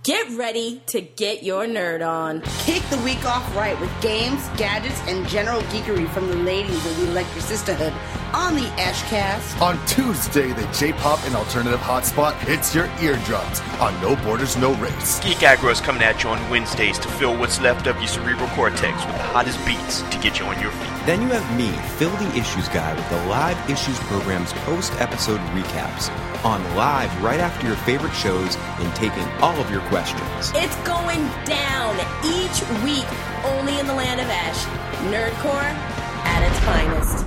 Get ready to get your nerd on. Kick the week off right with games, gadgets, and general geekery from the ladies of the Electric Sisterhood on the Ashcast. On Tuesday, the J-pop and alternative hotspot hits your eardrums on No Borders, No Race. Geek Aggro is coming at you on Wednesdays to fill what's left of your cerebral cortex with the hottest beats to get you on your feet. Then you have me, Phil the Issues Guy, with the Live Issues program's post-episode recaps on live right after your favorite shows and taking all of your questions. It's going down each week, only in the land of Ash. Nerdcore at its finest.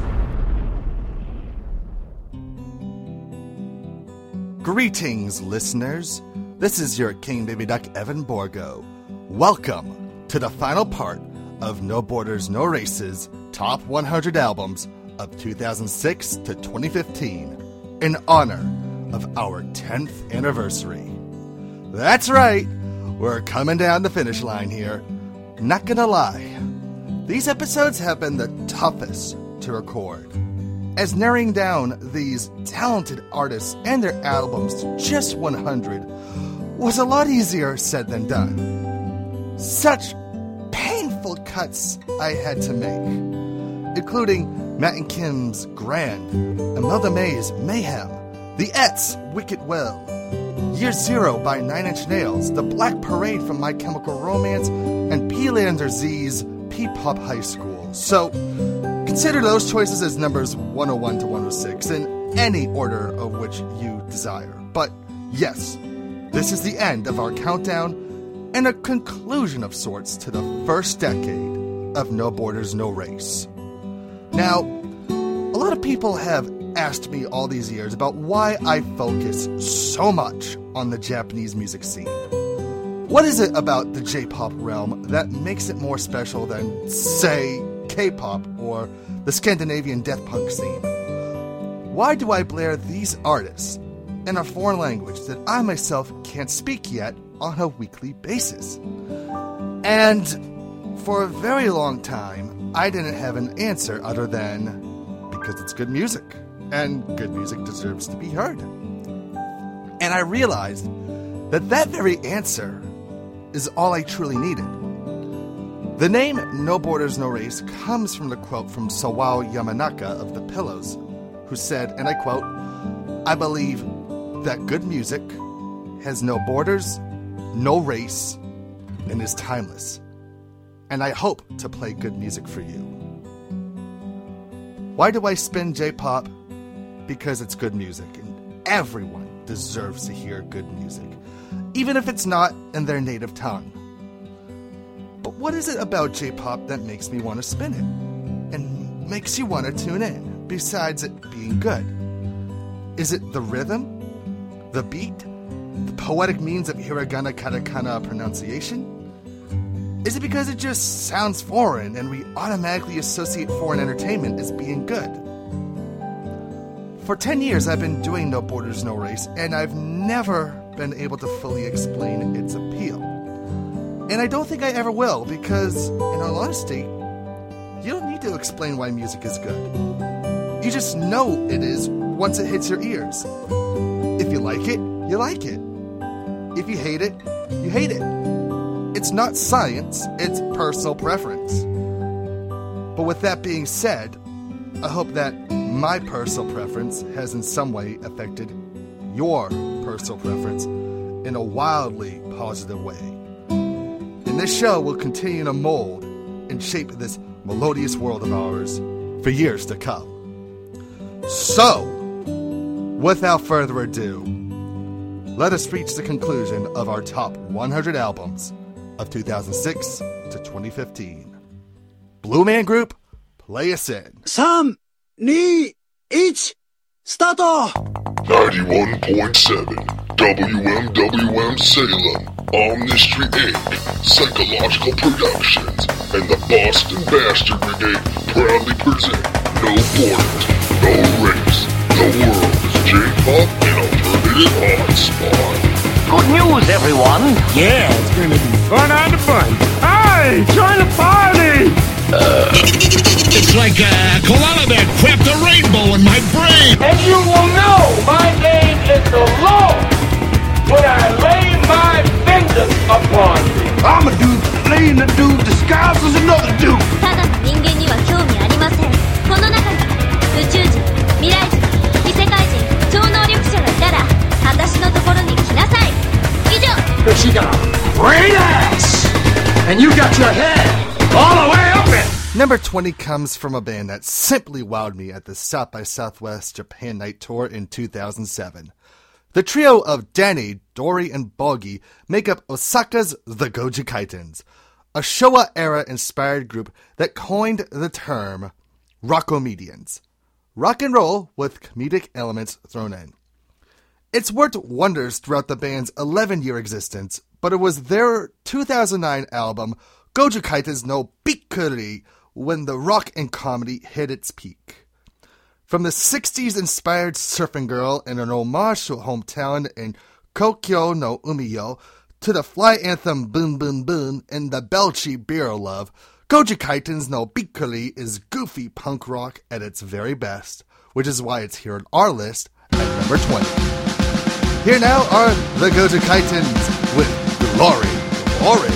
Greetings, listeners. This is your King Baby Duck, Evan Borgo. Welcome to the final part of No Borders, No Races Top 100 Albums of 2006 to 2015 in honor of our 10th anniversary. That's right, we're coming down the finish line here. Not gonna lie, these episodes have been the toughest to record, as narrowing down these talented artists and their albums to just 100 was a lot easier said than done. Such painful cuts I had to make, including Matt and Kim's Grand, Imelda May's Mayhem, The Ets' Wicked Will, Year Zero by Nine Inch Nails, The Black Parade from My Chemical Romance, and P-Lander Z's P-Pop High School. So, consider those choices as numbers 101 to 106 in any order of which you desire. But yes, this is the end of our countdown and a conclusion of sorts to the first decade of No Borders, No Race. Now, a lot of people have asked me all these years about why I focus so much on the Japanese music scene. What is it about the J-pop realm that makes it more special than, say, K-pop or the Scandinavian death punk scene? Why do I blare these artists in a foreign language that I myself can't speak yet on a weekly basis? And for a very long time, I didn't have an answer other than because it's good music, and good music deserves to be heard. And I realized that that very answer is all I truly needed. The name No Borders, No Race comes from the quote from Sawao Yamanaka of The Pillows, who said, and I quote, "I believe that good music has no borders, no race, and is timeless. And I hope to play good music for you." Why do I spin J-pop? Because it's good music, and everyone deserves to hear good music, even if it's not in their native tongue. But what is it about J-pop that makes me want to spin it, and makes you want to tune in, besides it being good? Is it the rhythm? The beat? The poetic means of hiragana katakana pronunciation? Is it because it just sounds foreign and we automatically associate foreign entertainment as being good? For 10 years I've been doing No Borders, No Race, and I've never been able to fully explain its appeal. And I don't think I ever will, because, in all honesty, you don't need to explain why music is good. You just know it is once it hits your ears. If you like it, you like it. If you hate it, you hate it. It's not science, it's personal preference. But with that being said, I hope that my personal preference has in some way affected your personal preference in a wildly positive way. And this show will continue to mold and shape this melodious world of ours for years to come. So, without further ado, let us reach the conclusion of our top 100 albums of 2006 to 2015. Blue Man Group, play us in. 3, 2, 1, start! 91.7 WMWM Salem, Omnistry Inc., Psychological Productions, and the Boston Bastard Brigade proudly present No Borders, No Race. The world's J-pop and alternative hotspot. Good news, everyone. Yeah, it's gonna be fun on the fun. Hey, join the party! It's like a koala bear cracked a rainbow in my brain. And you will know my name is the Lord when I lay my vengeance I'm a dude playing a dude disguised as another dude. ただの人間には興味ありません。この中に宇宙人、未来人、異世界人、超能力者がいたら私のところに来なさい。以上。 She got a great ass, and you got your head all the way up it. Number 20 comes from a band that simply wowed me at the South by Southwest Japan Night Tour in 2007. The trio of Danny, Dory, and Bogi make up Osaka's The Goji Kaitens, a Showa-era inspired group that coined the term rockomedians. Rock and roll with comedic elements thrown in. It's worked wonders throughout the band's 11-year existence, but it was their 2009 album, Goju Kaitens no Bikkuri, when the rock and comedy hit its peak. From the 60s-inspired surfing girl and an homage to hometown in Kokyo no Umiyo, to the fly anthem Boom Boom Boom and the Belchi Beer Love, Goju Kaitens no Bikkuri is goofy punk rock at its very best, which is why it's here on our list at number 20. Here now are the Goju Kaitens with Glory, Glory.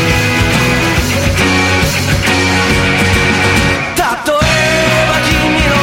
例えば君の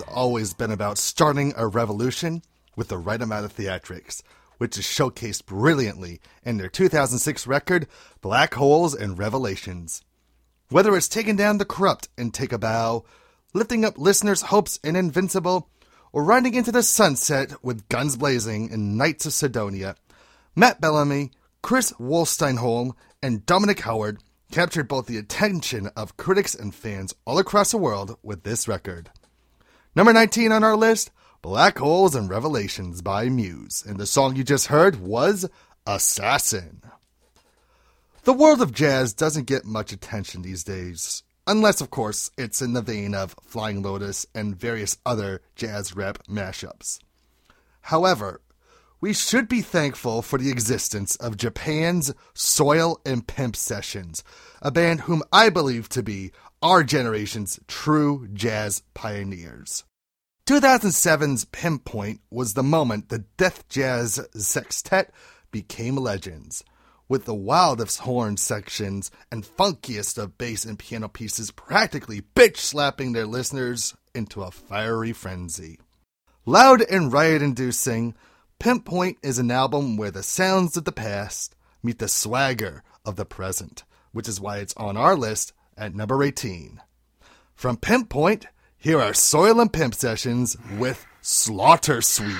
has always been about starting a revolution with the right amount of theatrics, which is showcased brilliantly in their 2006 record, Black Holes and Revelations. Whether it's taking down the corrupt and Take a Bow, lifting up listeners' hopes in Invincible, or riding into the sunset with Guns Blazing in Knights of Sidonia, Matt Bellamy, Chris Wolsteinholm, and Dominic Howard captured both the attention of critics and fans all across the world with this record. Number 19 on our list, Black Holes and Revelations by Muse, and the song you just heard was Assassin. The world of jazz doesn't get much attention these days, unless, of course, it's in the vein of Flying Lotus and various other jazz rap mashups. However, we should be thankful for the existence of Japan's Soil and Pimp Sessions, a band whom I believe to be our generation's true jazz pioneers. 2007's Pinpoint was the moment the Death Jazz Sextet became legends, with the wildest horn sections and funkiest of bass and piano pieces practically bitch-slapping their listeners into a fiery frenzy. Loud and riot-inducing, Pinpoint is an album where the sounds of the past meet the swagger of the present, which is why it's on our list at number 18. From Pinpoint, here are Soil and Pimp Sessions with Slaughter Suite.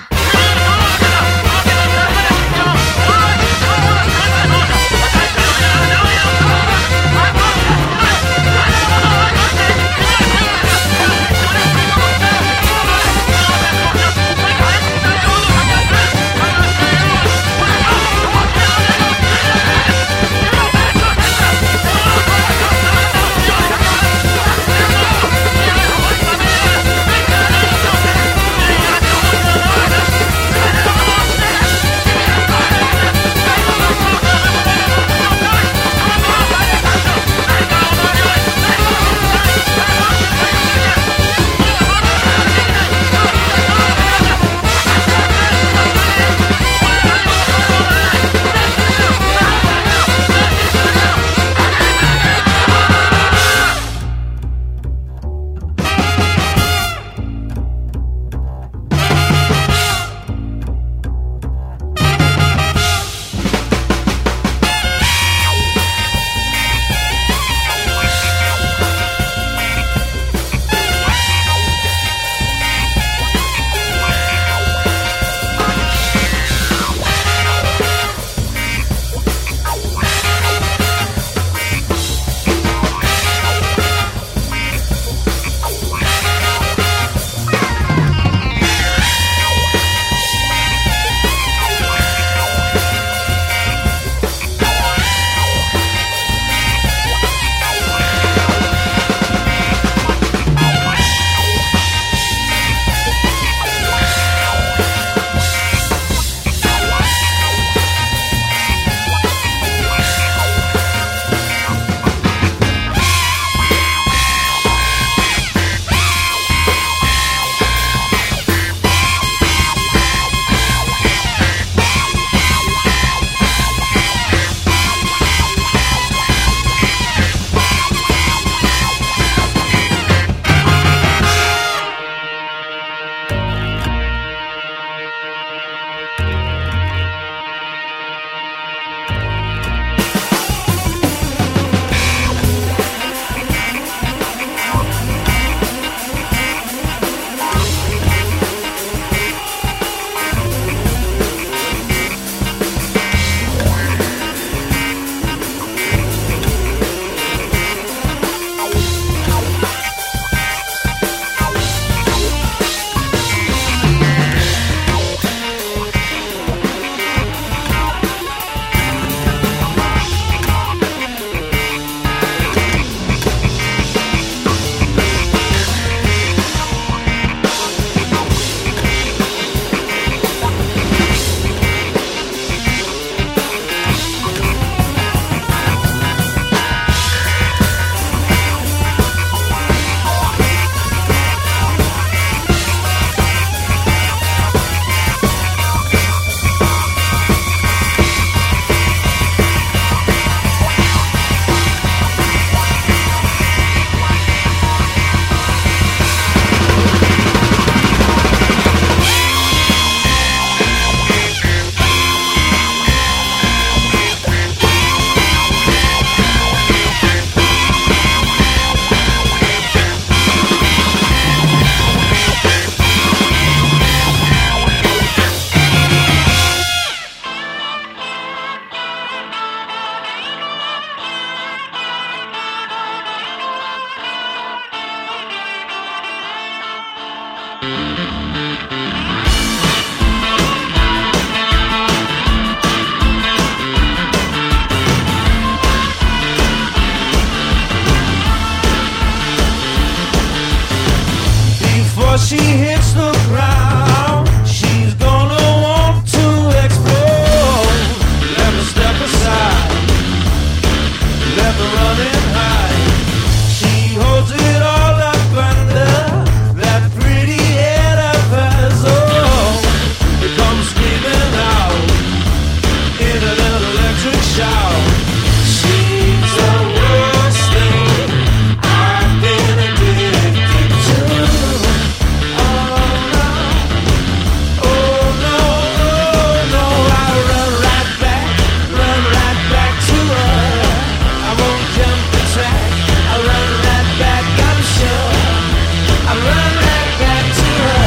before she hits the ground, she's gonna want to explode. Let me step aside, let me run and hide. She holds it all up under that pretty head of hers. Oh, it comes screaming out in an electric shout. She's the worst thing I've been addicted to. Oh no, oh no, oh no. I run right back to her. I won't jump the track, I run right back, I'm sure. I run right back to her.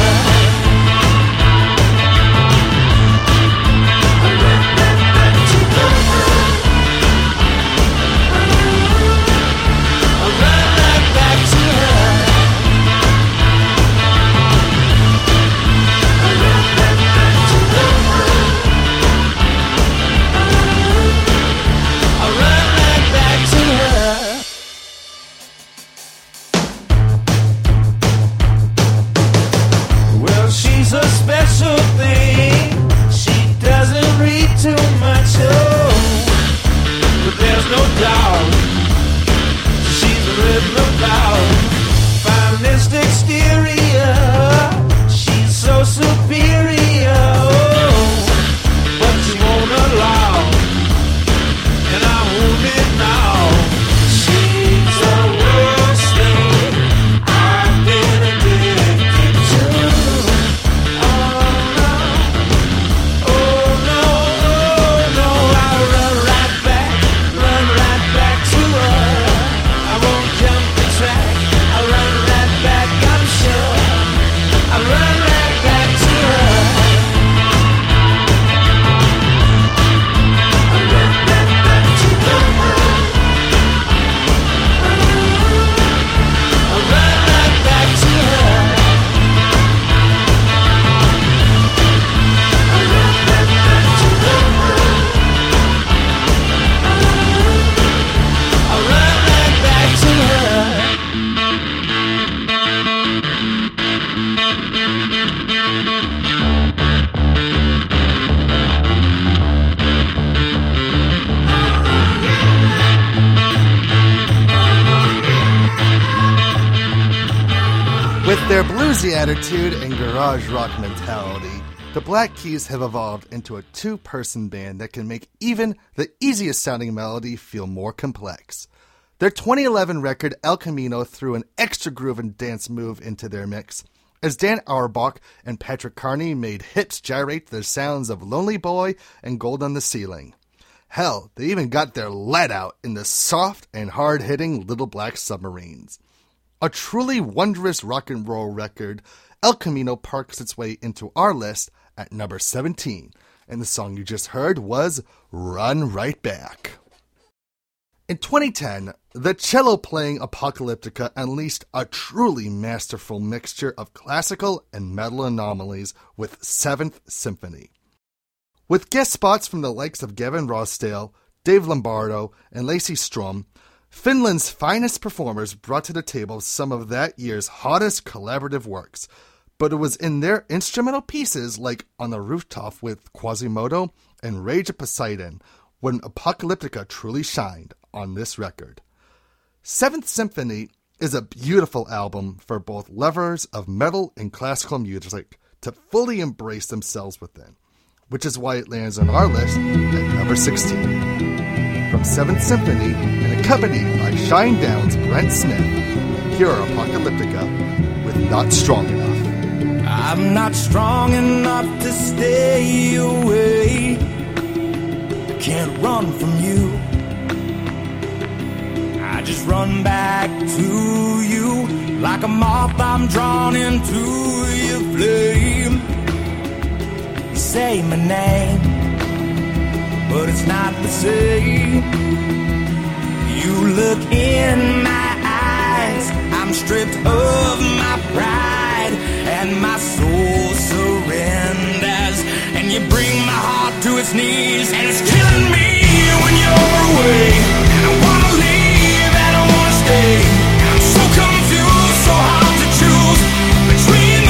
I run right back to her. I run right back to her. I run right back to her. I run right back to her. Well, she's a special thing. She doesn't read too much, oh, but there's no doubt she's written about finest exterior. She's so superior, oh, but she won't allow, and I'm wounded now. She's the worst thing I've been addicted to. Oh no, oh no, oh no. I run right back to her. I won't jump the track, I run right back, I'm sure. I run right back to her. I run right back to her. I run right back to her. I run right back to her. I run right back to her. With their bluesy attitude and garage rock mentality, the Black Keys have evolved into a two-person band that can make even the easiest sounding melody feel more complex. Their 2011 record El Camino threw an extra groove and dance move into their mix, as Dan Auerbach and Patrick Carney made hips gyrate to the sounds of Lonely Boy and Gold on the Ceiling. Hell, they even got their lead out in the soft and hard-hitting Little Black Submarines. A truly wondrous rock and roll record, El Camino parks its way into our list at number 17, and the song you just heard was Run Right Back. In 2010, the cello-playing Apocalyptica unleashed a truly masterful mixture of classical and metal anomalies with Seventh Symphony. With guest spots from the likes of Gavin Rossdale, Dave Lombardo, and Lacey Strom, Finland's finest performers brought to the table some of that year's hottest collaborative works, but it was in their instrumental pieces like On the Rooftop with Quasimodo and Rage of Poseidon when Apocalyptica truly shined on this record. Seventh Symphony is a beautiful album for both lovers of metal and classical music to fully embrace themselves within, which is why it lands on our list at number 16. From Seventh Symphony and accompanied by Shinedown's Brent Smith, here are Apocalyptica with Not Strong Enough. I'm not strong enough to stay away. I can't run from you. I just run back to you. Like a moth, I'm drawn into your flame. You say my name, but it's not the same. You look in my eyes, I'm stripped of my pride, and my soul surrenders, and you bring my heart to its knees, and it's killing me when you're away. I wanna leave, I don't wanna stay. I'm so confused, so hard to choose between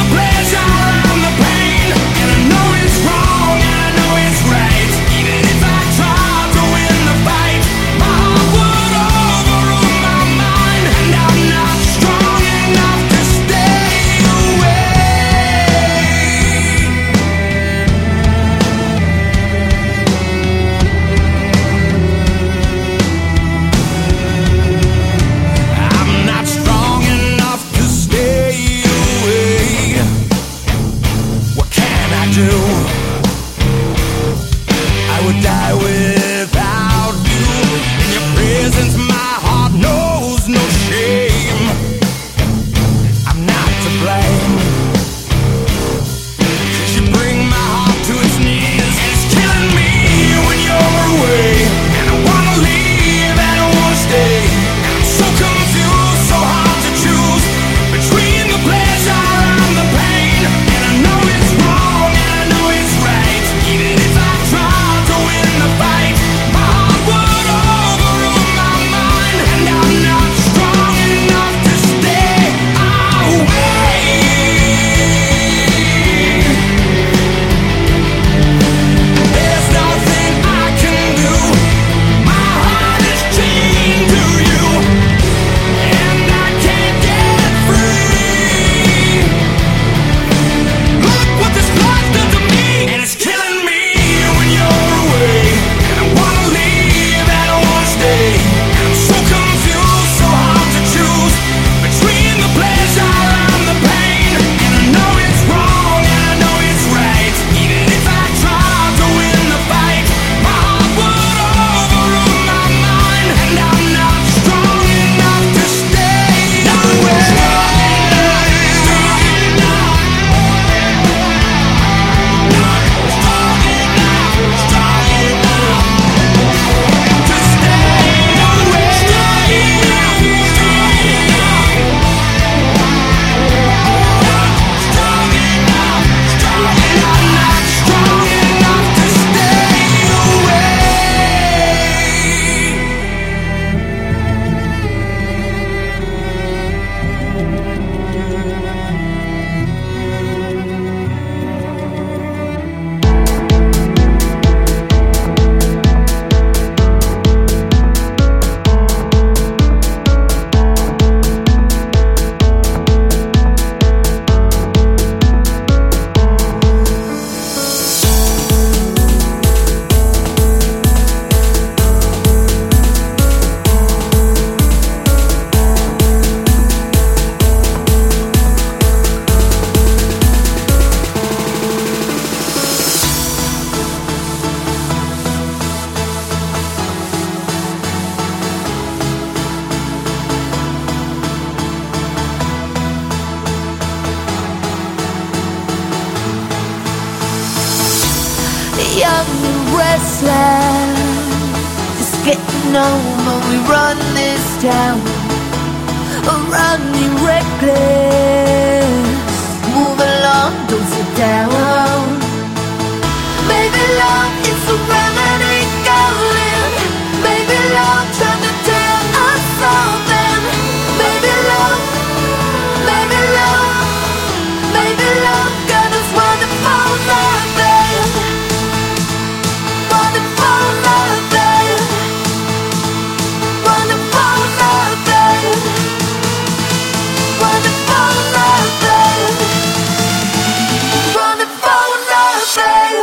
Young and restless, just getting home when we run this town. Running reckless, move along, don't sit down. Maybe love is a remedy going. Maybe love trying to tell us something. Maybe love, maybe love, maybe love got us running for nothing. Running for nothing. Running for nothing. Running for nothing. Running for nothing.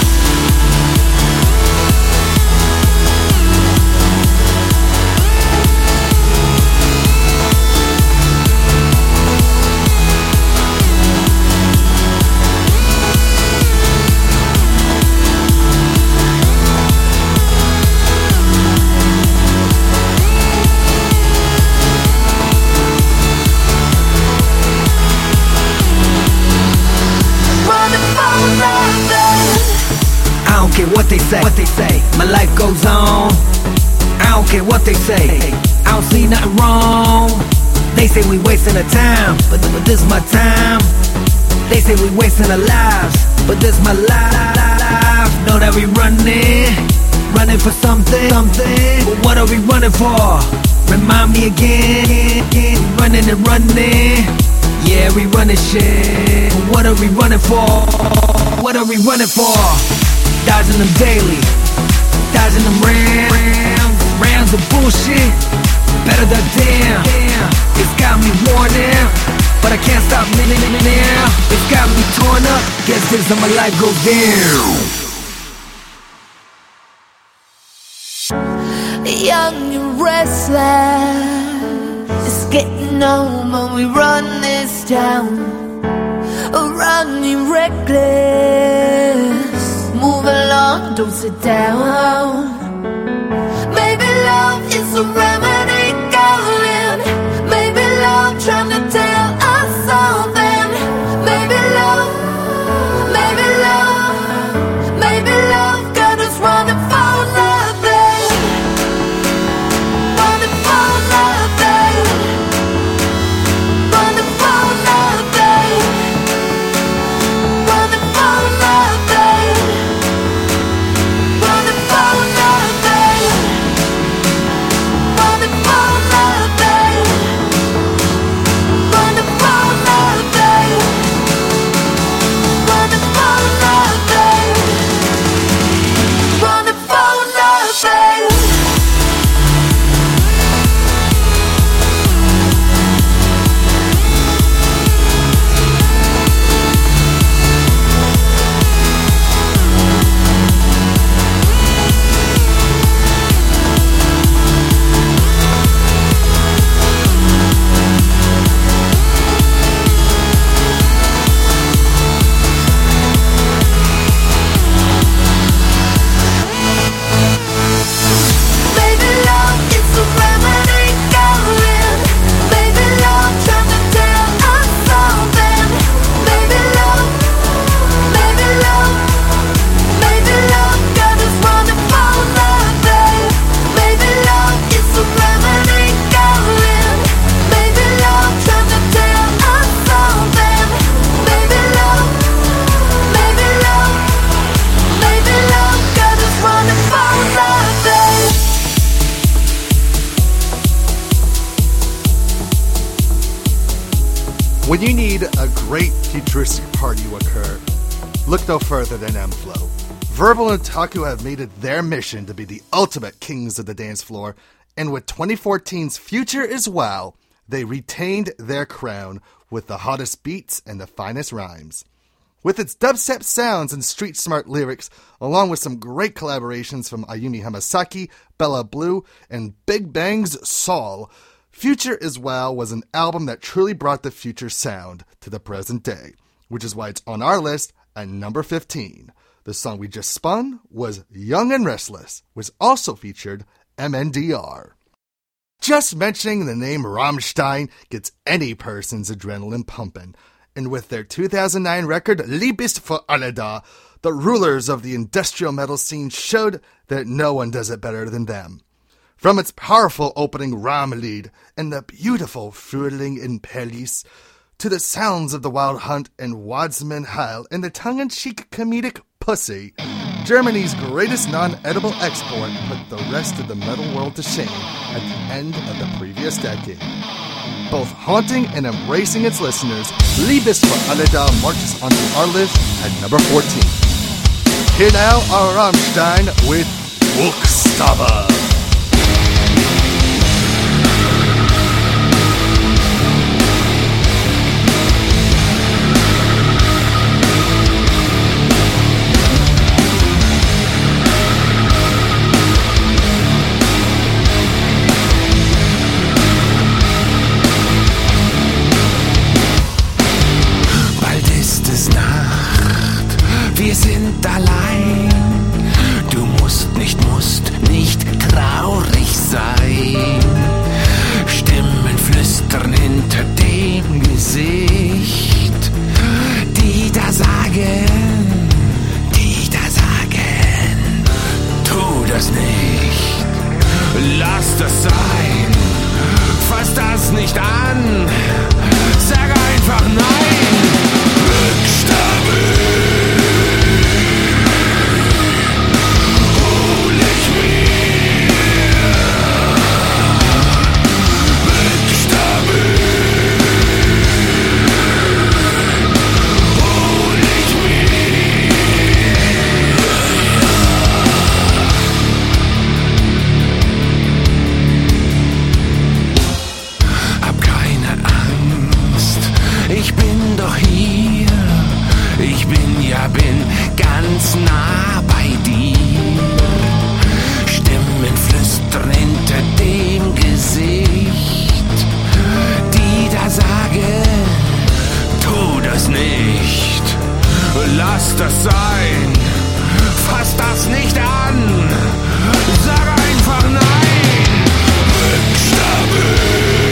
I don't care what they say, my life goes on. I don't care what they say, I don't see nothing wrong. They say we wasting our time, but this my time. They say we wasting our lives, but this my life. Know that we running for something. But what are we running for? Remind me again. Running and running. Yeah, we running shit. But what are we running for? What are we running for? Dodging them daily, dodging them rounds of bullshit. Better the damn. It's got me worn out, but I can't stop living now. It's got me torn up. Guess this is how my life goes down. Young and restless, just getting home when we run this town. Running reckless, move along, don't sit down. Maybe love is a remedy going. Maybe love trying to tell us something. Maybe love, maybe love, maybe love got us running for nothing. Running for nothing. Running for nothing. Running for nothing. Running for nothing. Running for nothing. Running for nothing. Running for nothing. Running for nothing. Maybe love is a remedy going. Maybe love trying to tell us something. Maybe love, maybe love, maybe love got us running for nothing. Maybe love is a remedy going. Maybe love trying to tell us something. Maybe love, maybe love, maybe love got us running for nothing. When you need a great futuristic party to occur, look no further than M-Flow. Verbal and Taku have made it their mission to be the ultimate kings of the dance floor, and with 2014's Future is Wow, they retained their crown with the hottest beats and the finest rhymes. With its dubstep sounds and street-smart lyrics, along with some great collaborations from Ayumi Hamasaki, Bella Blue, and Big Bang's Saul, Future is Wow was an album that truly brought the future sound to the present day, which is why it's on our list at number 15. The song we just spun was Young and Restless, which also featured MNDR. Just mentioning the name Rammstein gets any person's adrenaline pumping. and with their 2009 record Liebst für alle da, the rulers of the industrial metal scene showed that no one does it better than them. From its powerful opening Ram-Lied and the beautiful Frühling in Paris, to the sounds of the Wild Hunt and Wadsman Heil and the tongue-in-cheek comedic Pussy, Germany's greatest non-edible export put the rest of the metal world to shame at the end of the previous decade. Both haunting and embracing its listeners, Liebst für alle da marches onto our list at number 14. Here now are Rammstein with Buchstabe. Wir sind allein, du musst nicht traurig sein. Stimmen flüstern hinter dem Gesicht, die da sagen, tu das nicht, lass das sein, fass das nicht an, sag einfach nein. Buchstabe. Bin ganz nah bei dir. Stimmen flüstern hinter dem Gesicht, die da sagen, tu das nicht, lass das sein, fass das nicht an, sag einfach nein. Buchstabe.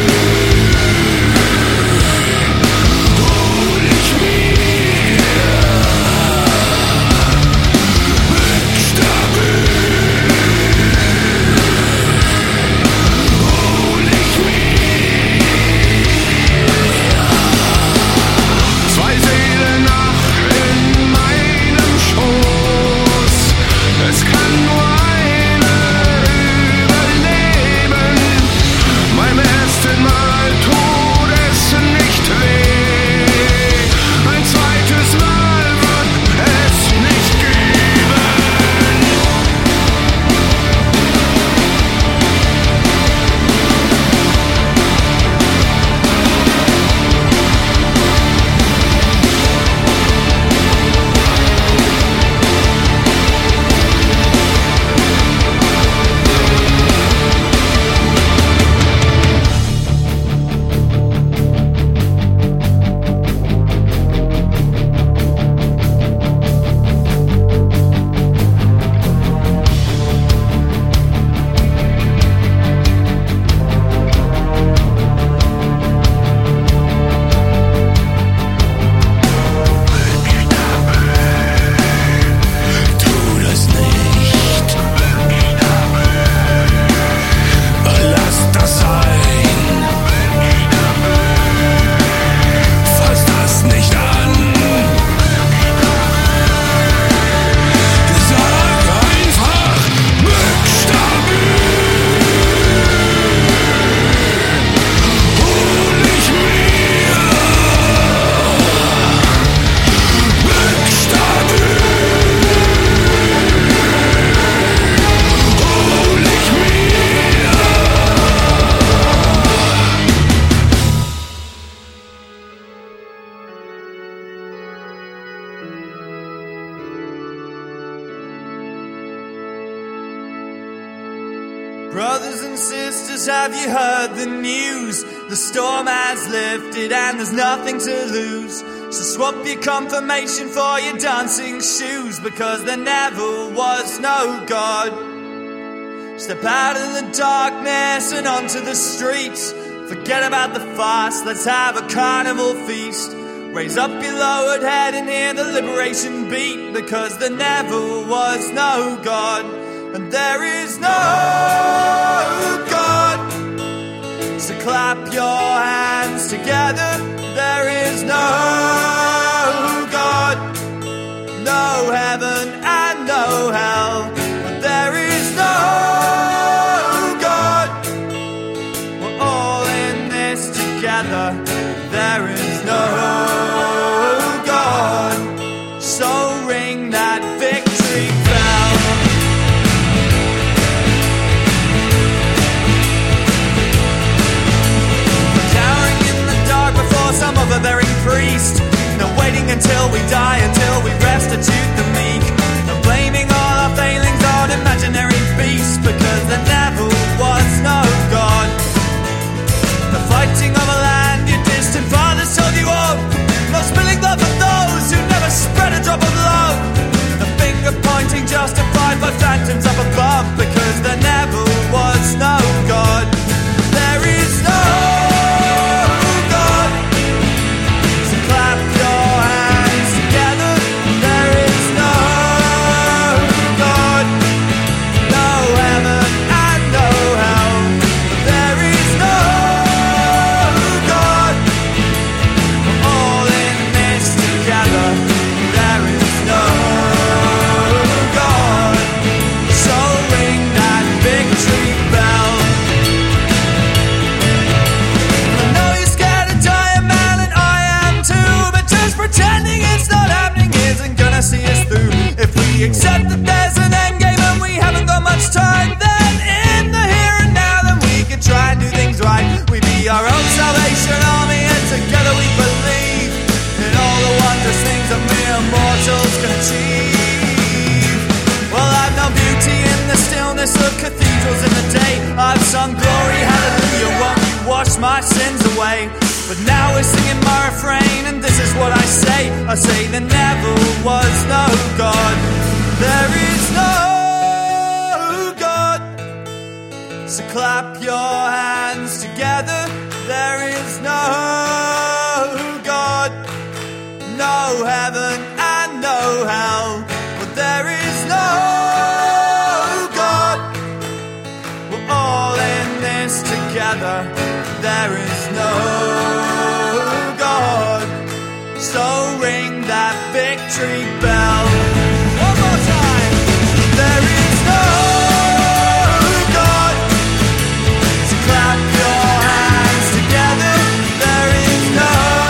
Brothers and sisters, have you heard the news? The storm has lifted and there's nothing to lose. So swap your confirmation for your dancing shoes, because there never was no God. Step out of the darkness and onto the streets. Forget about the fast, let's have a carnival feast. Raise up your lowered head and hear the liberation beat, because there never was no God, and there is no God. So clap your hands together. There is no God, no heaven and no hell, but there is no God. We're all in this together. There is no God. So ring that victory bell. Cowering in the dark before some overbearing priest. No waiting until we die, until we restitute the meek. No blaming all our failings on imaginary beasts, because there never was no God. The fighting of a land your distant fathers told you of. No spilling blood for those who never spread a drop of love. The finger pointing justified by phantoms up above, because there never was no God. There is no God. So clap your hands together. There is no God, no heaven and no hell. There is no God. We're all in this together. There is no God. So ring that victory bell. I know you're scared to die, man, and I am too. But just pretending it's not happening isn't gonna see us through. If we accept that there's an end game and we haven't got much time, then in the here and now, then we can try and do things right. We be our own Salvation Army, and together we believe in all the wondrous things that mere mortals can achieve. Well, I've known beauty in the stillness of cathedrals in the day. I've sung glory, hallelujah, won't you wash my sins away? But now we're singing my refrain, and this is what I say. I say there never was no God. There is no God. So clap your hands together. There is no God, no heaven and no hell, but there is no God. We're all in this together. There is no God. So ring that victory bell. One more time. There is no God. So clap your hands together. There is no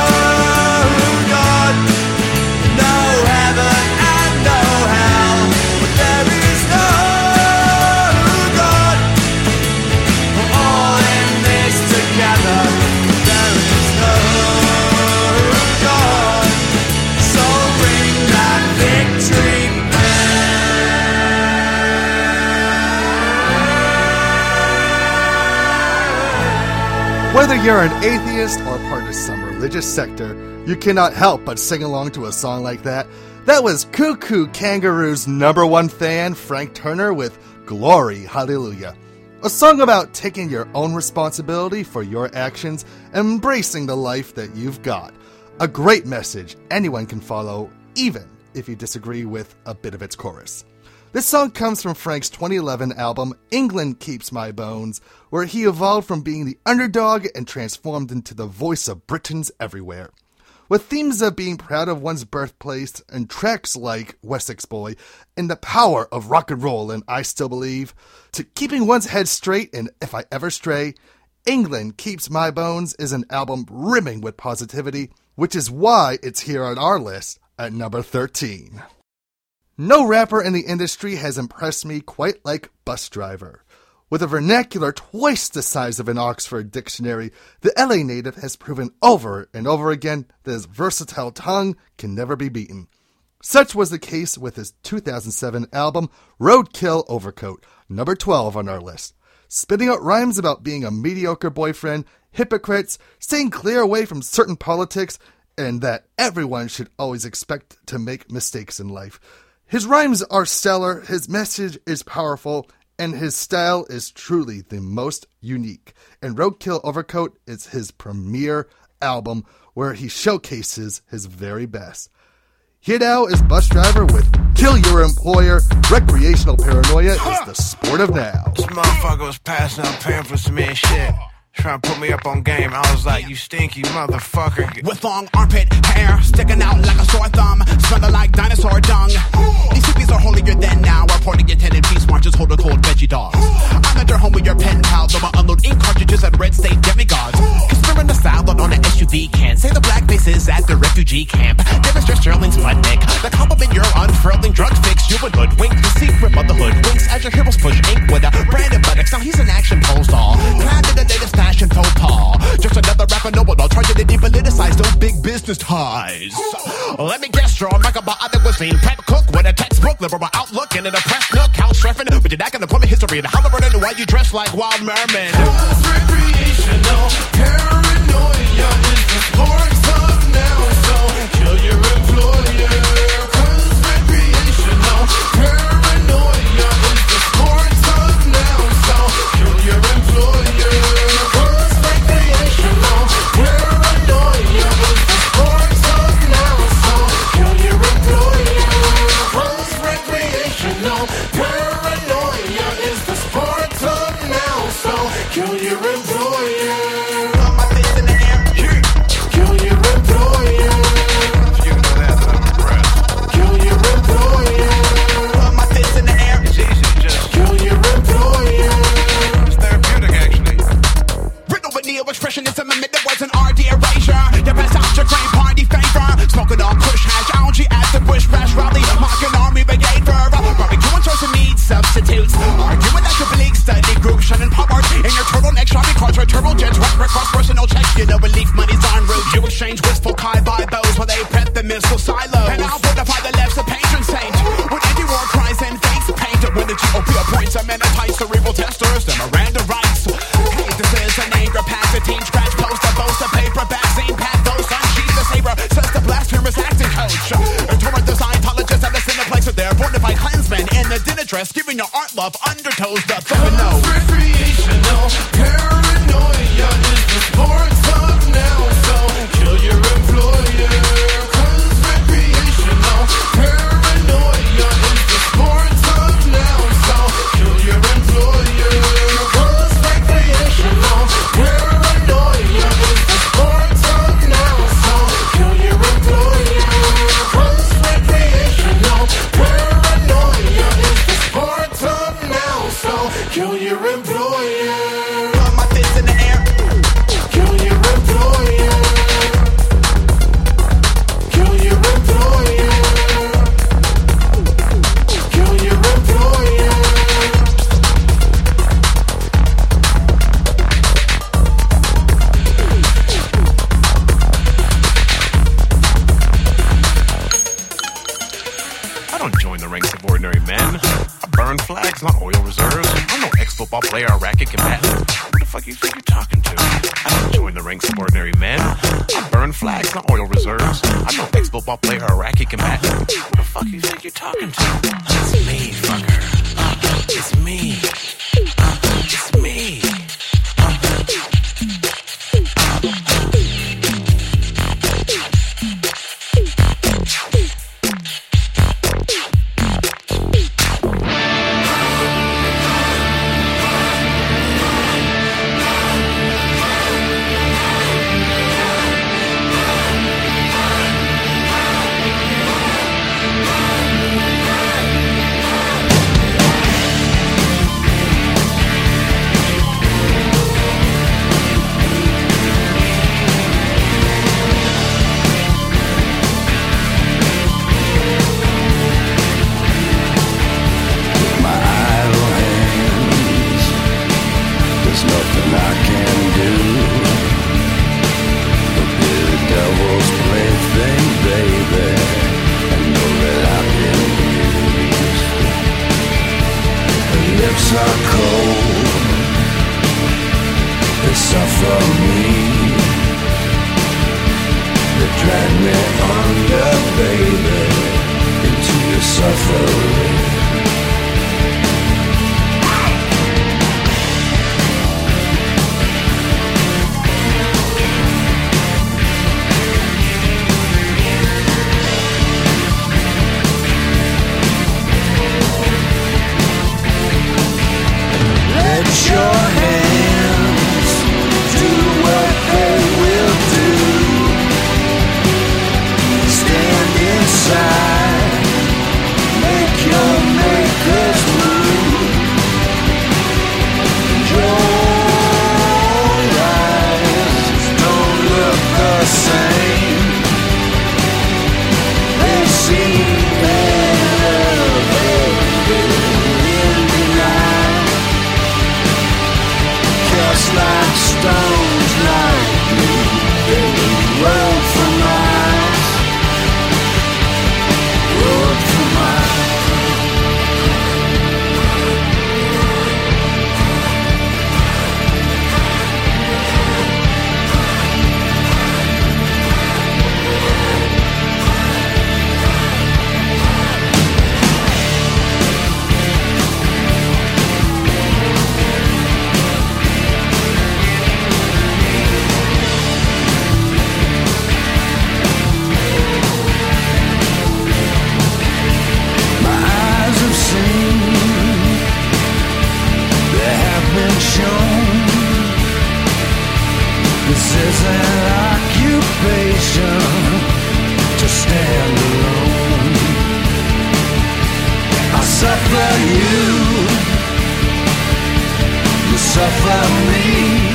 God, no heaven and no hell, but there is no God. We're all in this together. There is no God. So ring that victory Whether you're an atheist or part of some religious sector, you cannot help but sing along to a song like that. That was Koo Koo Kangaroo's #1 fan, Frank Turner, with Glory, Hallelujah. A song about taking your own responsibility for your actions and embracing the life that you've got. A great message anyone can follow, even if you disagree with a bit of its chorus. This song comes from Frank's 2011 album, England Keeps My Bones, where he evolved from being the underdog and transformed into the voice of Britons everywhere. With themes of being proud of one's birthplace and tracks like Wessex Boy and the power of rock and roll and I Still Believe, to keeping one's head straight and If I Ever Stray, England Keeps My Bones is an album brimming with positivity, which is why it's here on our list at number 13. No rapper in the industry has impressed me quite like Bus Driver. With a vernacular twice the size of an Oxford dictionary, the LA native has proven over and over again that his versatile tongue can never be beaten. Such was the case with his 2007 album, Roadkill Overcoat, number 12 on our list. Spitting out rhymes about being a mediocre boyfriend, hypocrites, staying clear away from certain politics, and that everyone should always expect to make mistakes in life. His rhymes are stellar, his message is powerful, and his style is truly the most unique. And Roadkill Overcoat is his premier album where he showcases his very best. Here now is Bus Driver with Kill Your Employer. Recreational paranoia is the sport of now. This motherfucker was passing out pamphlets to me and shit. Trying to put me up on game. I was like, you stinky motherfucker. With long armpit hair sticking out like a sore thumb, smelling like dinosaur dung. These hippies are holier than now. Reporting attended peace marches, hold a cold veggie dogs. I'm at your home with your pen pals, so I unload ink cartridges at red state demigods. Conspiring the salad on an SUV can. Say the black faces at the refugee camp. Demonstrate Sterling Sputnik. The compliment you're unfurling drug fix. You would hoodwink the secret of the hoodwinks as your heroes push ink with a brand of buttocks. Now he's an action pose doll. Glad in the latest fashion faux pas. Just another rapper, no one all trying to depoliticize those big business ties. Let me guess, draw like a bother was seen. Prep cook with a textbook, liberal outlook, and an oppressed nook. House streffing, but you're not gonna put me history. And Halliburton, and why you dress like wild mermen. Recreational paranoia is the sports of now. So kill your employer. 'Cause recreational paranoia is the sports of now. So kill your employer. 'Cause recreational paranoia is the sports of now. So kill your employer. 'Cause recreational paranoia is the sports of now. So kill your employer. My fist in the air. Kill your employer. You can do that, son. Kill your employer. My fist in the air. It's easy, just Kill your employer. it's therapeutic, actually. Riddle with neo-expressionism amid the words and RD erasure. You pass out your grain party favor. Smoking on push hash, algae at the bush bash rally. Mocking army brigade verb. Barbecue and choice of meat substitutes. Arguing at your bleak study group. Shunning pop art in your turtleneck. Shopping carts or turbo jets. Right across personal checks. You know relief money's en route. You exchange wistful Kai Bibos while they prep the missile silos. And I'll fortify the left's a patron saint. With anti-war cries and fakes painted. When the GOP appoints a menotite cerebral testers. The Miranda rights. Hey, this is an anger pack. The team scratch poster, poster, paper, vaccine, pathos, unsheath the saber. Says the blasphemous acting coach. And torrent the Scientologists at the Cineplex of their fortified Klansmen in the dinner dress, giving your art love undertows the no. Recreational paranoia is the sports of now. So kill your employer. 'Cause recreational paranoia is the sports of now. So kill your employer. 'Cause recreational paranoia is the sports of now. So kill your employer. 'Cause recreational paranoia is the sports of now. So kill your employer. My fist in the air. Kill your employer. Kill your employer. Kill your employer. I don't join the ranks of ordinary men. I burn flags, not oil reserves. I'm no ex-football player or racket combatant. Who the fuck you think you're talking to? I don't join the ranks of ordinary men. I burn flags, not oil reserves. I'm no ex-football player or racket combatant. Who the fuck you think you're talking to? It's me, fucker. It's me. It's me. suffer you, you suffer me.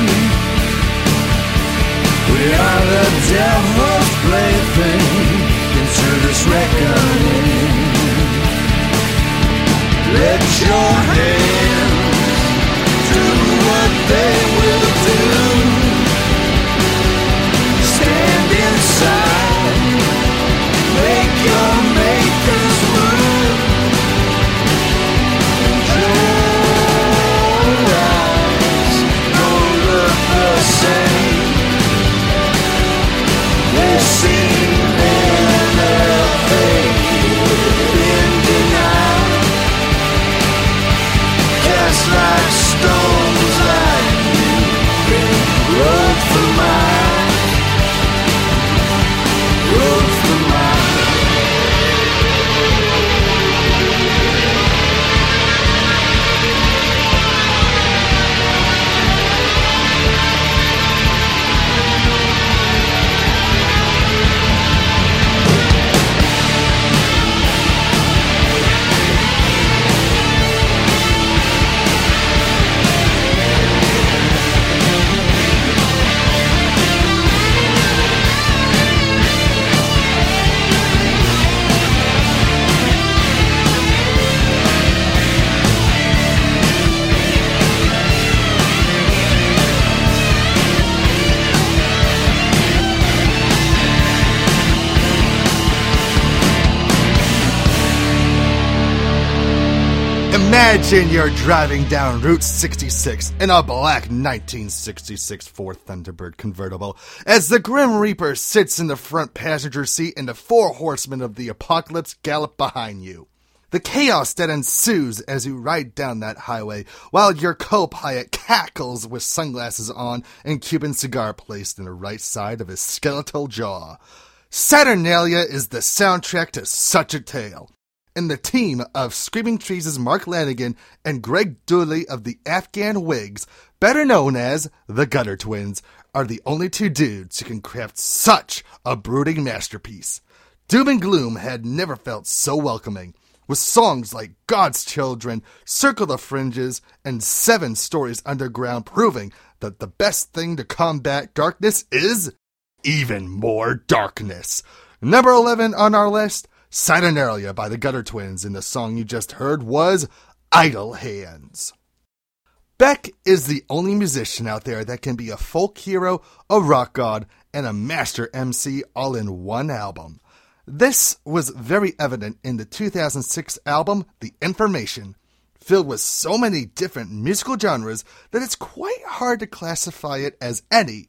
We are the devil's plaything into this reckoning. Let your hands do what they will do. Stand inside, make your maker's move. Your eyes don't look the same. They seem never fade in denial. Cast like stones like you in road for miles, road for miles. Imagine you're driving down Route 66 in a black 1966 Ford Thunderbird convertible as the Grim Reaper sits in the front passenger seat and the four horsemen of the apocalypse gallop behind you. The chaos that ensues as you ride down that highway while your co-pilot cackles with sunglasses on and Cuban cigar placed in the right side of his skeletal jaw. Saturnalia is the soundtrack to such a tale. And the team of Screaming Trees' Mark Lanigan and Greg Dooley of the Afghan Whigs, better known as the Gutter Twins, are the only two dudes who can craft such a brooding masterpiece. Doom and Gloom had never felt so welcoming, with songs like God's Children, Circle the Fringes, and 7 Stories Underground proving that the best thing to combat darkness is even more darkness. Number 11 on our list, Saturnalia by the Gutter Twins, and the song you just heard was Idle Hands. Beck is the only musician out there that can be a folk hero, a rock god, and a master MC all in one album. This was very evident in the 2006 album, The Information, filled with so many different musical genres that it's quite hard to classify it as any.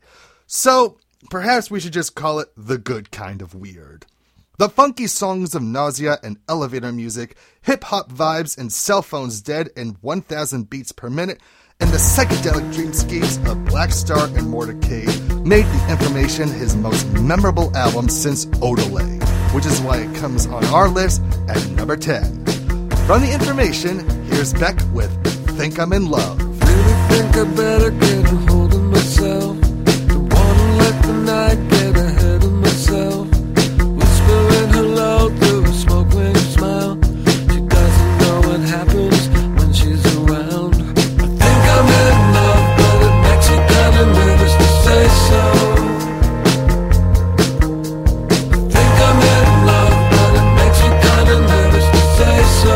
So perhaps we should just call it the good kind of weird. The funky songs of nausea and elevator music, hip-hop vibes and cell phones dead and 1,000 beats per minute, and the psychedelic dreamscapes of Black Star and Mordecai made The Information his most memorable album since Odelay, which is why it comes on our list at number 10. From The Information, here's Beck with Think I'm in Love. Really think I better get a hold of myself. Don't wanna let the night get ahead of myself. Whispering hello through a smoke ring smile. She doesn't know what happens when she's around. I think I'm in love, but it makes me kinda nervous to say so. I think I'm in love, but it makes me kinda nervous to say so.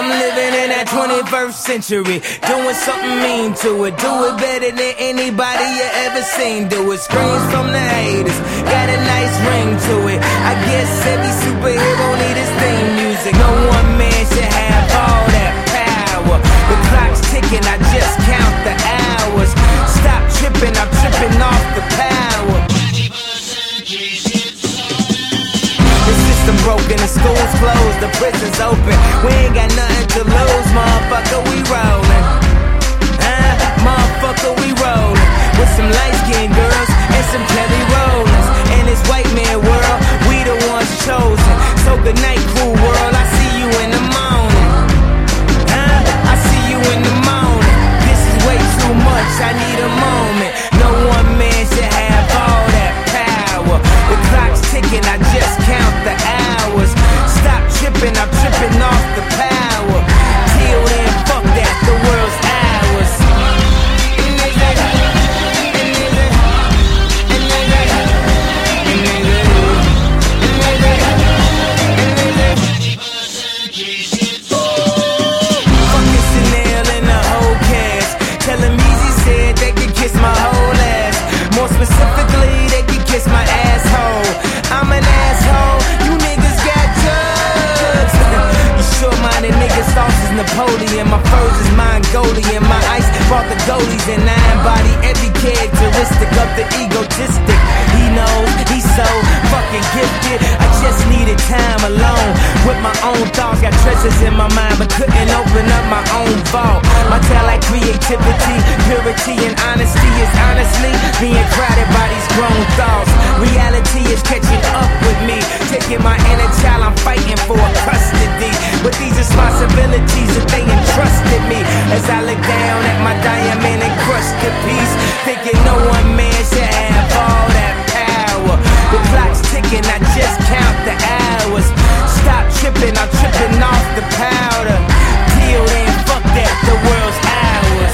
I'm living in that 21st century, doing something mean to it. Do it better than anybody you ever seen do it. Screams from the haters, got a nice ring to it. I guess every superhero need his theme music. No one man should have all that power. The clock's ticking, I just count the hours. Stop tripping, I'm tripping off the power. The system broken, the school's closed, the prison's open. We ain't got nothing to lose, motherfucker, we rollin'. Motherfucker, we rollin'. With some light-skinned girls and some Kelly Rollins. In this white man world, we the ones chosen. So good night, cool world, I see you in the morning. I see you in the morning. This is way too much, I need a moment. No one man should have all that power. The clock's ticking, I just count the hours. Stop tripping, I'm tripping off the power. Till then, fuck that, the world's ours. Fucking Chanel and the whole cast. Tell them Easy said they could kiss my whole ass. More specifically, they could kiss my asshole. I'm an asshole, you niggas got drugs. You short-minded niggas, sauce is Napoleon. My furs is Mongolian. My ice brought the goalies and I embody every characteristic of the egotistic. He knows he's so fucking gifted. I just needed time alone with my own thoughts. Got treasures in my mind but couldn't open up my own vault. My talent, creativity, purity and honesty is honestly being crowded by these grown thoughts. Reality is catching up with me, taking my inner child, I'm fighting for custody. With these responsibilities that they entrusted me, as I look down at my diamond encrusted piece, thinking no one man should have all that power. The clock's ticking, I just count the hours. Stop tripping, I'm tripping off the powder. Till then, fuck that, the world's ours.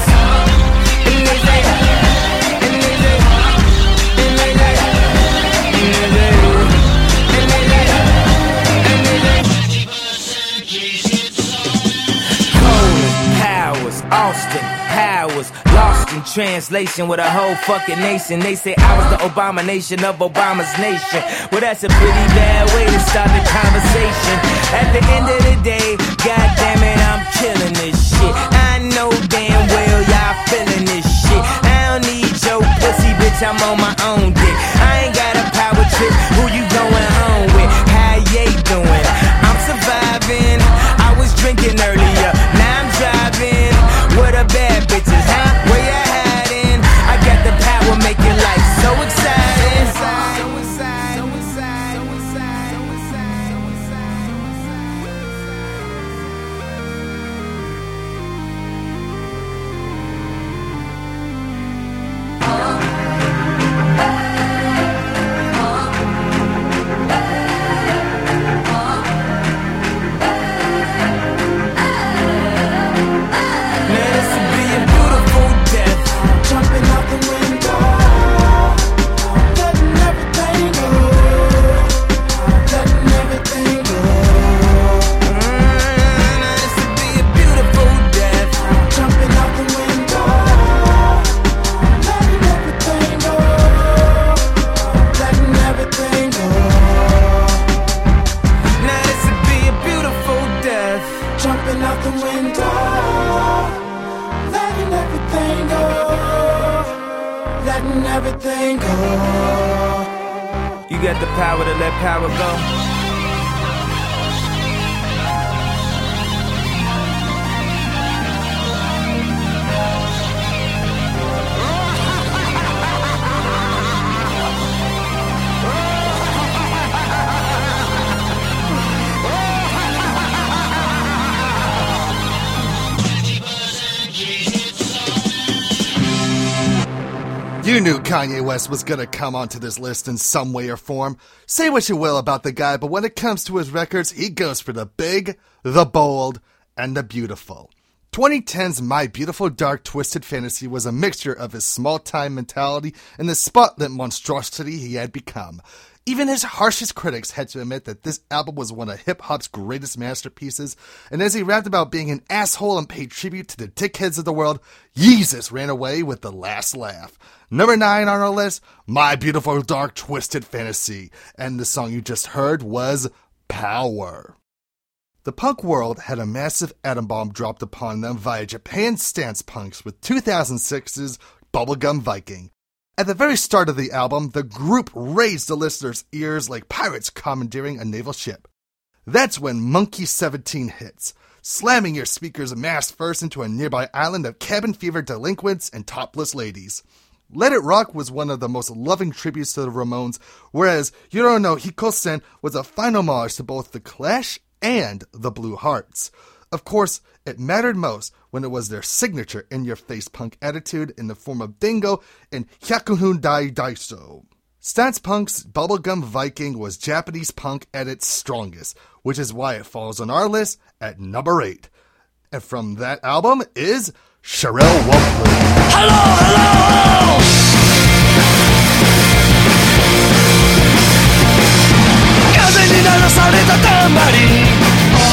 Austin Powers, lost in translation with a whole fucking nation. They say I was the abomination of Obama's nation. Well, that's a pretty bad way to start the conversation. At the end of the day, goddamn it, I'm killing this shit. I know damn well y'all feeling this shit. I don't need your pussy, bitch, I'm on my own dick. I ain't got a power trip, who you going home with? How you doing? I'm surviving. I was drinking earlier, now I'm driving. What a bad bitches, huh? Where you hiding? I got the power, making life so exciting. You got the power to let power go. You knew Kanye West was gonna come onto this list in some way or form. Say what you will about the guy, but when it comes to his records, he goes for the big, the bold, and the beautiful. 2010's My Beautiful Dark Twisted Fantasy was a mixture of his small-time mentality and the spotlit monstrosity he had become. Even his harshest critics had to admit that this album was one of hip-hop's greatest masterpieces, and as he rapped about being an asshole and paid tribute to the dickheads of the world, Yeezus ran away with the last laugh. Number 9 on our list, My Beautiful Dark Twisted Fantasy, and the song you just heard was Power. The punk world had a massive atom bomb dropped upon them via Japan's stance punks with 2006's Bubblegum Viking. At the very start of the album, the group raised the listeners' ears like pirates commandeering a naval ship. That's when Monkey 17 hits, slamming your speakers mass first into a nearby island of cabin fever delinquents and topless ladies. Let It Rock was one of the most loving tributes to the Ramones, whereas Yoro no Hikosen was a fine homage to both The Clash and the Blue Hearts. Of course, it mattered most when it was their signature in-your-face punk attitude in the form of Bingo and Hyakuhun Dai Daiso. Stance Punk's Bubblegum Viking was Japanese punk at its strongest, which is why it falls on our list at number 8. And from that album is Sherelle Wompler. Hello, hello! Kaze ni narasareta tambari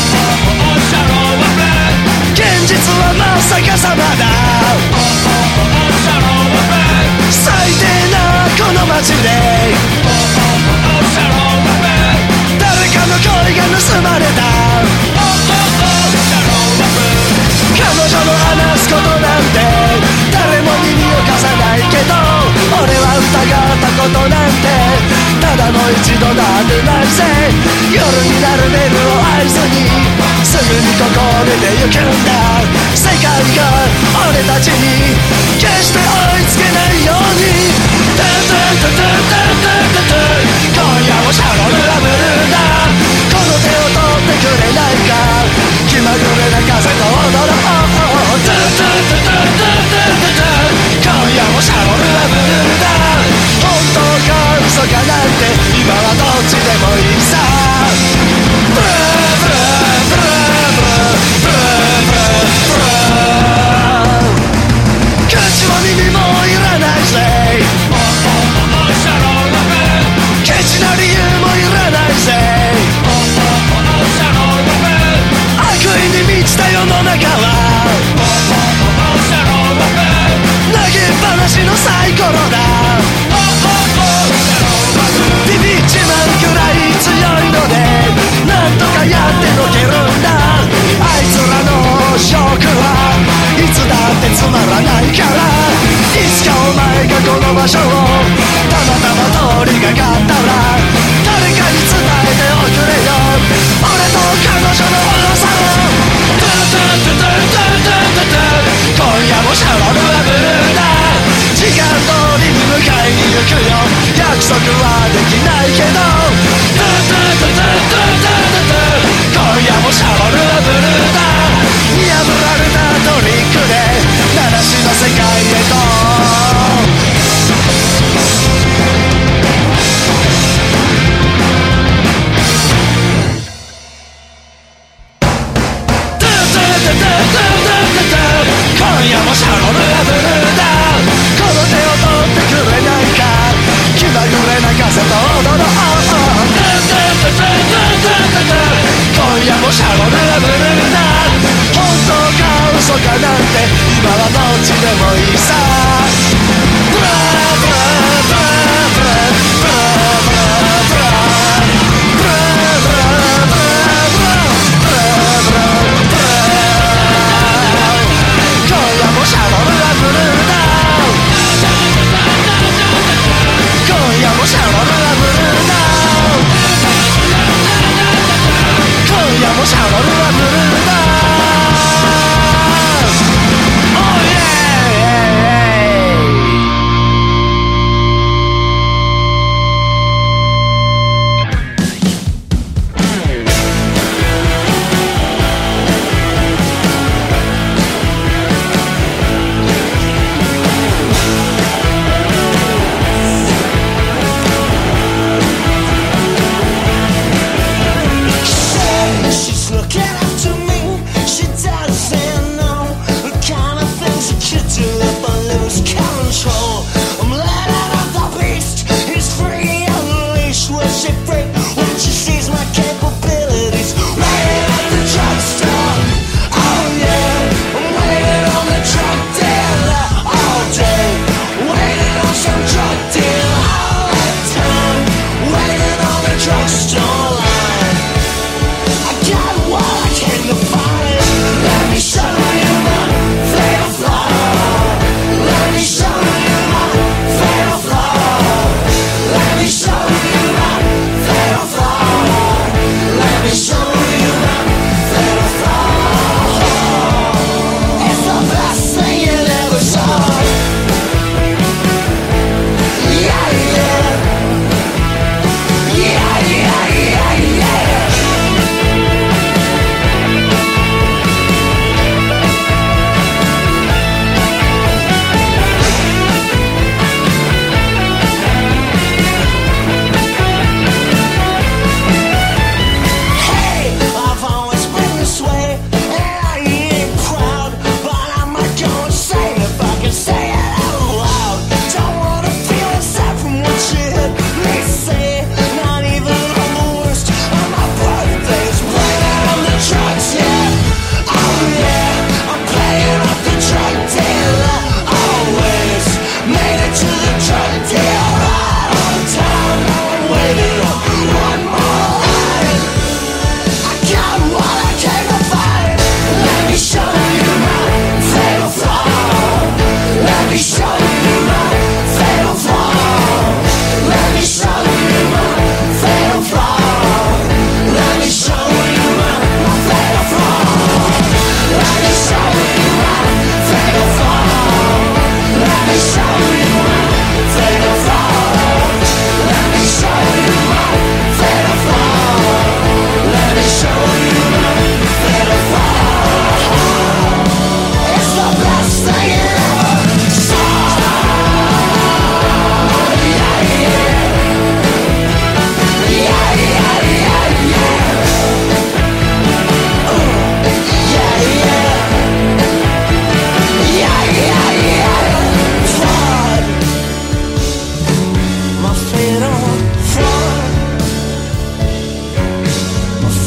現実はまさかさまだ最低なこの街で誰かの恋が盗まれた彼女の話すことなんて誰も耳を貸さないけど俺は疑ったことなんてただの一度なんてないぜ夜になるメールを合図にすぐにここで出行くんだ世界が俺たちに決して追いつけないようにトゥトゥトゥトゥトゥトゥトゥ今夜もシャロルラブルーだこの手を取ってくれないか気まぐれな風と踊ろうトゥトゥトゥトゥトゥトゥトゥ今夜もシャロルラブルーだ本当か嘘かなんて今はどっちでもいいさブルーブルーブルーブルーブルーブルーブルー口も耳もいらないぜケチな理由もいらないぜ悪意に満ちた世の中は投げっぱなしのサイコロだビビっちまうくらい強いのでなんとかやってのけるんだあいつらのショックはいつだってつまらないからいつかお前がこの場所をたまたま通りがかったら誰かに伝えておくれよ俺と彼女の温さをトゥトゥトゥトゥトゥトゥトゥ今夜もシャロルはブルーだ時間通りに迎えに行くよ約束はできないけどトゥトゥトゥトゥトゥトゥトゥ今夜もシャロルはブルーだ見破られたトリックで七種の世界へと今夜もシャロルはブルーだこの手を取ってくれないか気まぐれな風と踊ろう今夜もシャロルはブルーだ本当か嘘かなんて今はどっちでもいいさブラブラブラブラブラブラブラブラブラブラ今夜もシャロルはブルーだ今夜もシャロルはブルーだ今夜もシャロルはブルーだ Oh yeah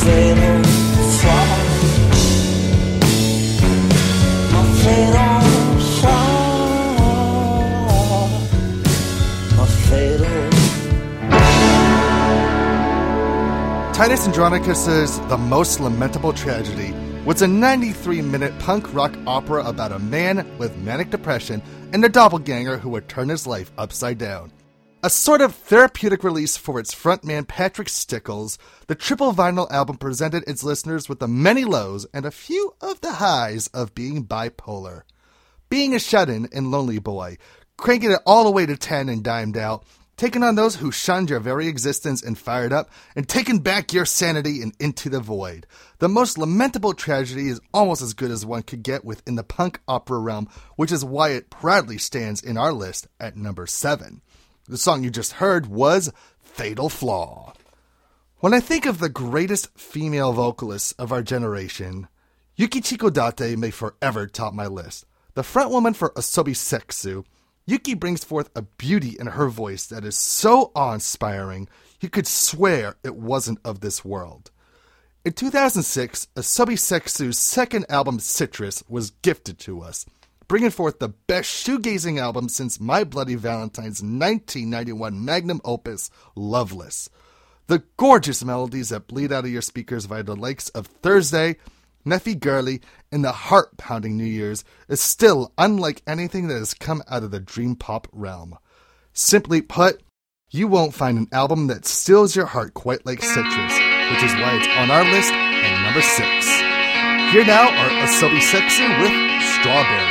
fatal flaw. My fatal flaw. My fatal. Titus Andronicus's The Most Lamentable Tragedy was a 93-minute punk rock opera about a man with manic depression and a doppelganger who would turn his life upside down. A sort of therapeutic release for its frontman Patrick Stickles, the triple vinyl album presented its listeners with the many lows and a few of the highs of being bipolar. Being a shut-in and lonely boy, cranking it all the way to 10 and dimed out, taking on those who shunned your very existence and fired up, and taking back your sanity and into the void. The Most Lamentable Tragedy is almost as good as one could get within the punk opera realm, which is why it proudly stands in our list at number 7. The song you just heard was Fatal Flaw. When I think of the greatest female vocalists of our generation, Yuki Chikodate may forever top my list. The frontwoman for Asobi Sexu, Yuki brings forth a beauty in her voice that is so awe-inspiring, you could swear it wasn't of this world. In 2006, Asobi Sexu's second album, Citrus, was gifted to us, bringing forth the best shoegazing album since My Bloody Valentine's 1991 magnum opus, Loveless. The gorgeous melodies that bleed out of your speakers via the likes of Thursday, Neffy Gurley, and the heart-pounding New Year's is still unlike anything that has come out of the dream pop realm. Simply put, you won't find an album that steals your heart quite like Citrus, which is why it's on our list at number 6. Here now are Asobi Sexu with Strawberry.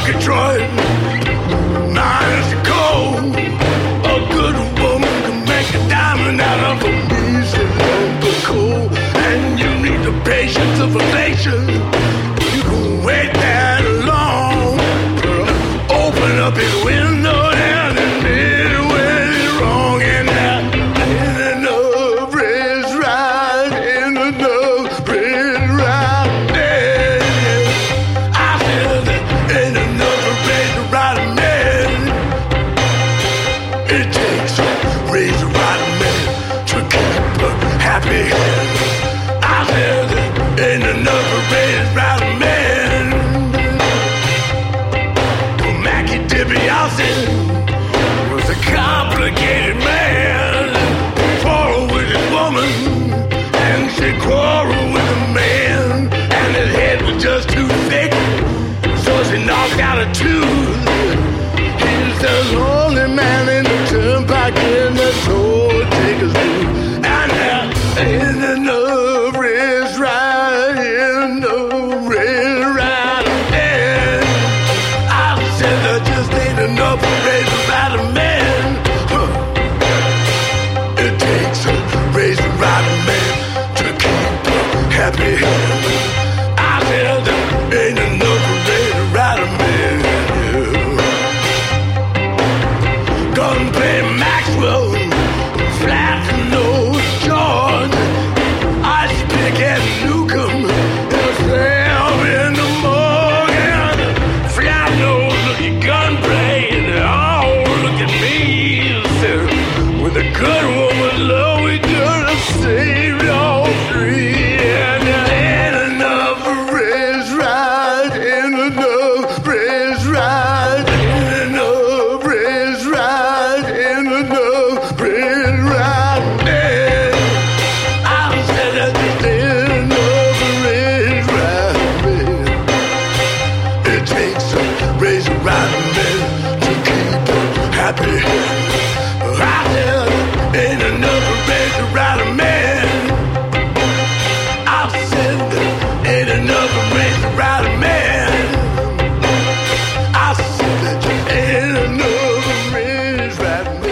Murgatroyd, mine is cold. A good woman can make a diamond out of a piece of lump of coal. And you need the patience of a nation. You can wait that long. Open up his window and admit when it's wrong. And that ain't enough race right, ain't enough race right there. I said that ain't enough race right a man. It takes a race right a man to keep a happy hand. I said that ain't enough race right a man. Mackie DiBiase was a complicated man. Quarreled with his woman, and she quarreled with the man. And his head was just too thick, so she knocked out a tooth. He's the only man in the turnpike in the soul taker's booth. And there ain't enough race right, ain't no race right there. I said there just ain't enough race right a man. It takes a race right a man to keep a happy hand. I said there ain't enough race right a man. Gunplay Maxwell, flat nose George, Ice Pick and Newcomb, and Sam in the morning. Flat nose look at Gunplay, and they all look at me. Said, with a good woman, love, we gonna save all three. And there ain't enough race right, ain't enough race right, ain't enough race right, ain't enough race right there. I said that just ain't enough race right, man. It takes a race right man to keep a happy hand. I said ain't enough race right a man. I said that ain't enough race right a man. I said that ain't enough race right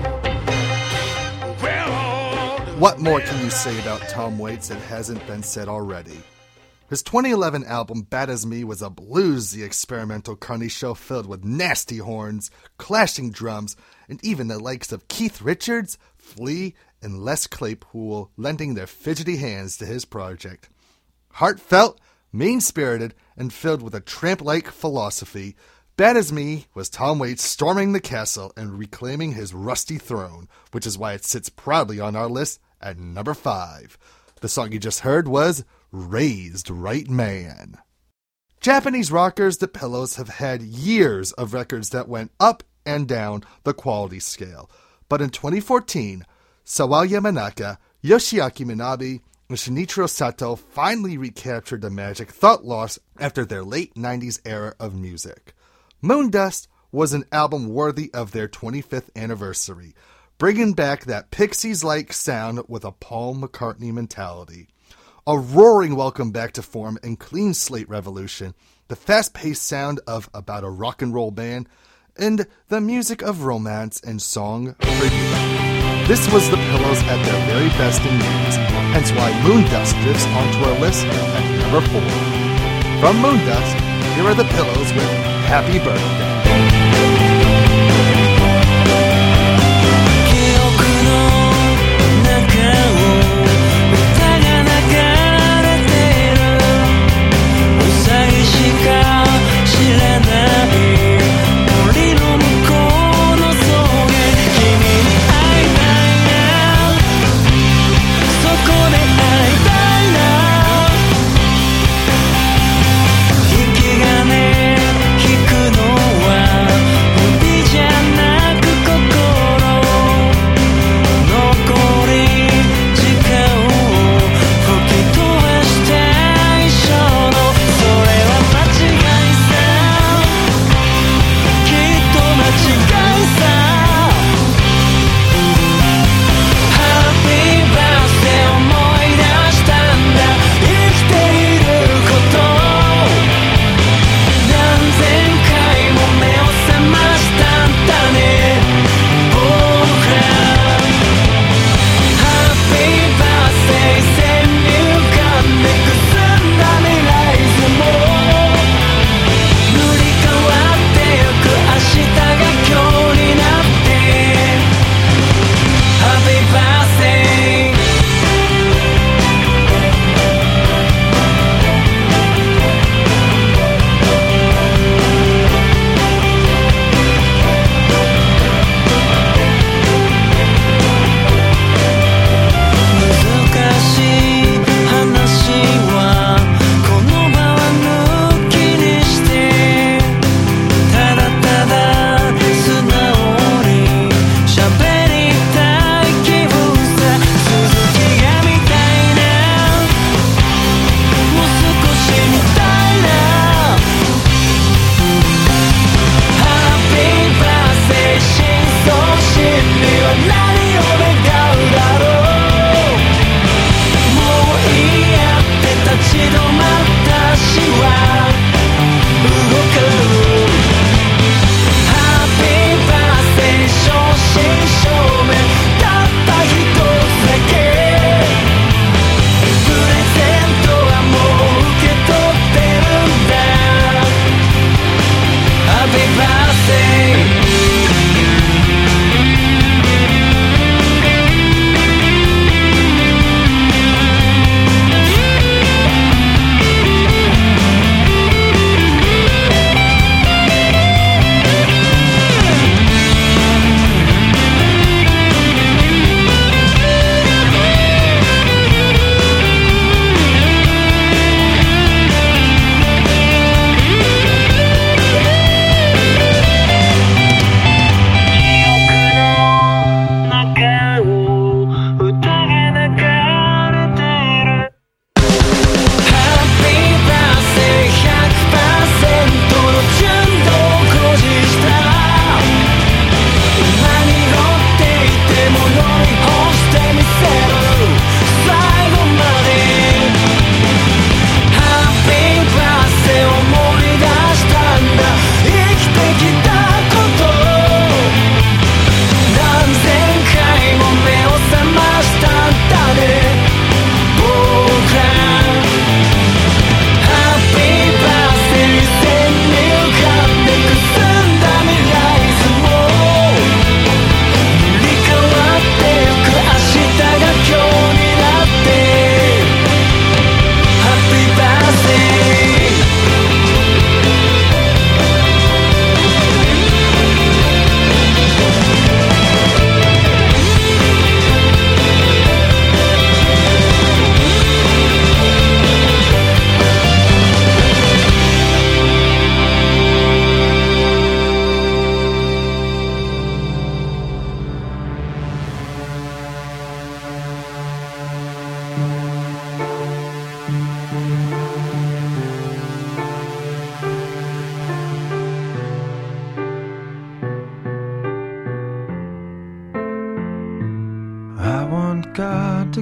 man. Well, What more can you say about Tom Waits that hasn't been said already? His 2011 album Bad As Me was a bluesy experimental country show filled with nasty horns, clashing drums, and even the likes of Keith Richards, Flea, and Les Claypool lending their fidgety hands to his project. Heartfelt, mean-spirited, and filled with a tramp-like philosophy, Bad As Me was Tom Waits storming the castle and reclaiming his rusty throne, which is why it sits proudly on our list at number 5. The song you just heard was Raised Right Man. Japanese rockers The Pillows have had years of records that went up and down the quality scale. But in 2014, Sawao Yamanaka, Yoshiaki Minabe, and Shinichiro Sato finally recaptured the magic thought lost after their late 90s era of music. Moondust was an album worthy of their 25th anniversary, bringing back that Pixies-like sound with a Paul McCartney mentality. A roaring welcome back to form and clean slate revolution, the fast-paced sound of about a rock and roll band, and the music of romance and song tribute. This was The Pillows at their very best in years, hence why Moondust drifts onto our list at number 4. From Moondust, here are The Pillows with Happy Birthday. 引き金引くのは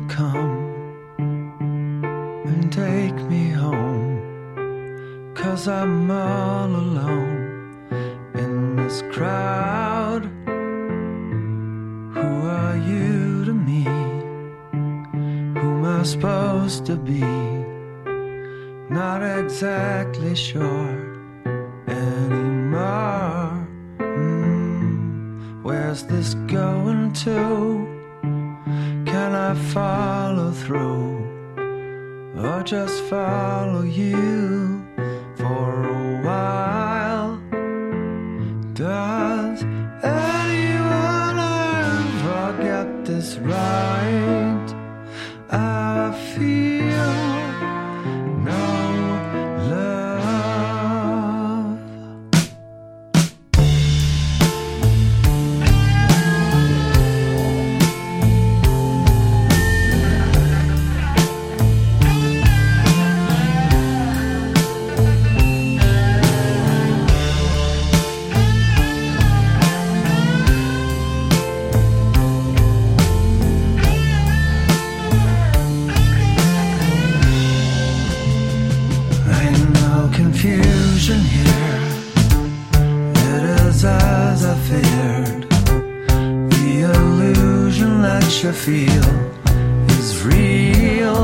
come and take me home, 'cause I'm all alone in this crowd. Who are you to me? Who am I supposed to be? Not exactly sure anymore. Where's this going to? Can I follow through, or just follow you for a while? Does anyone ever get this right? I feel no love. Confusion here, it is as I feared. The illusion that you feel is real.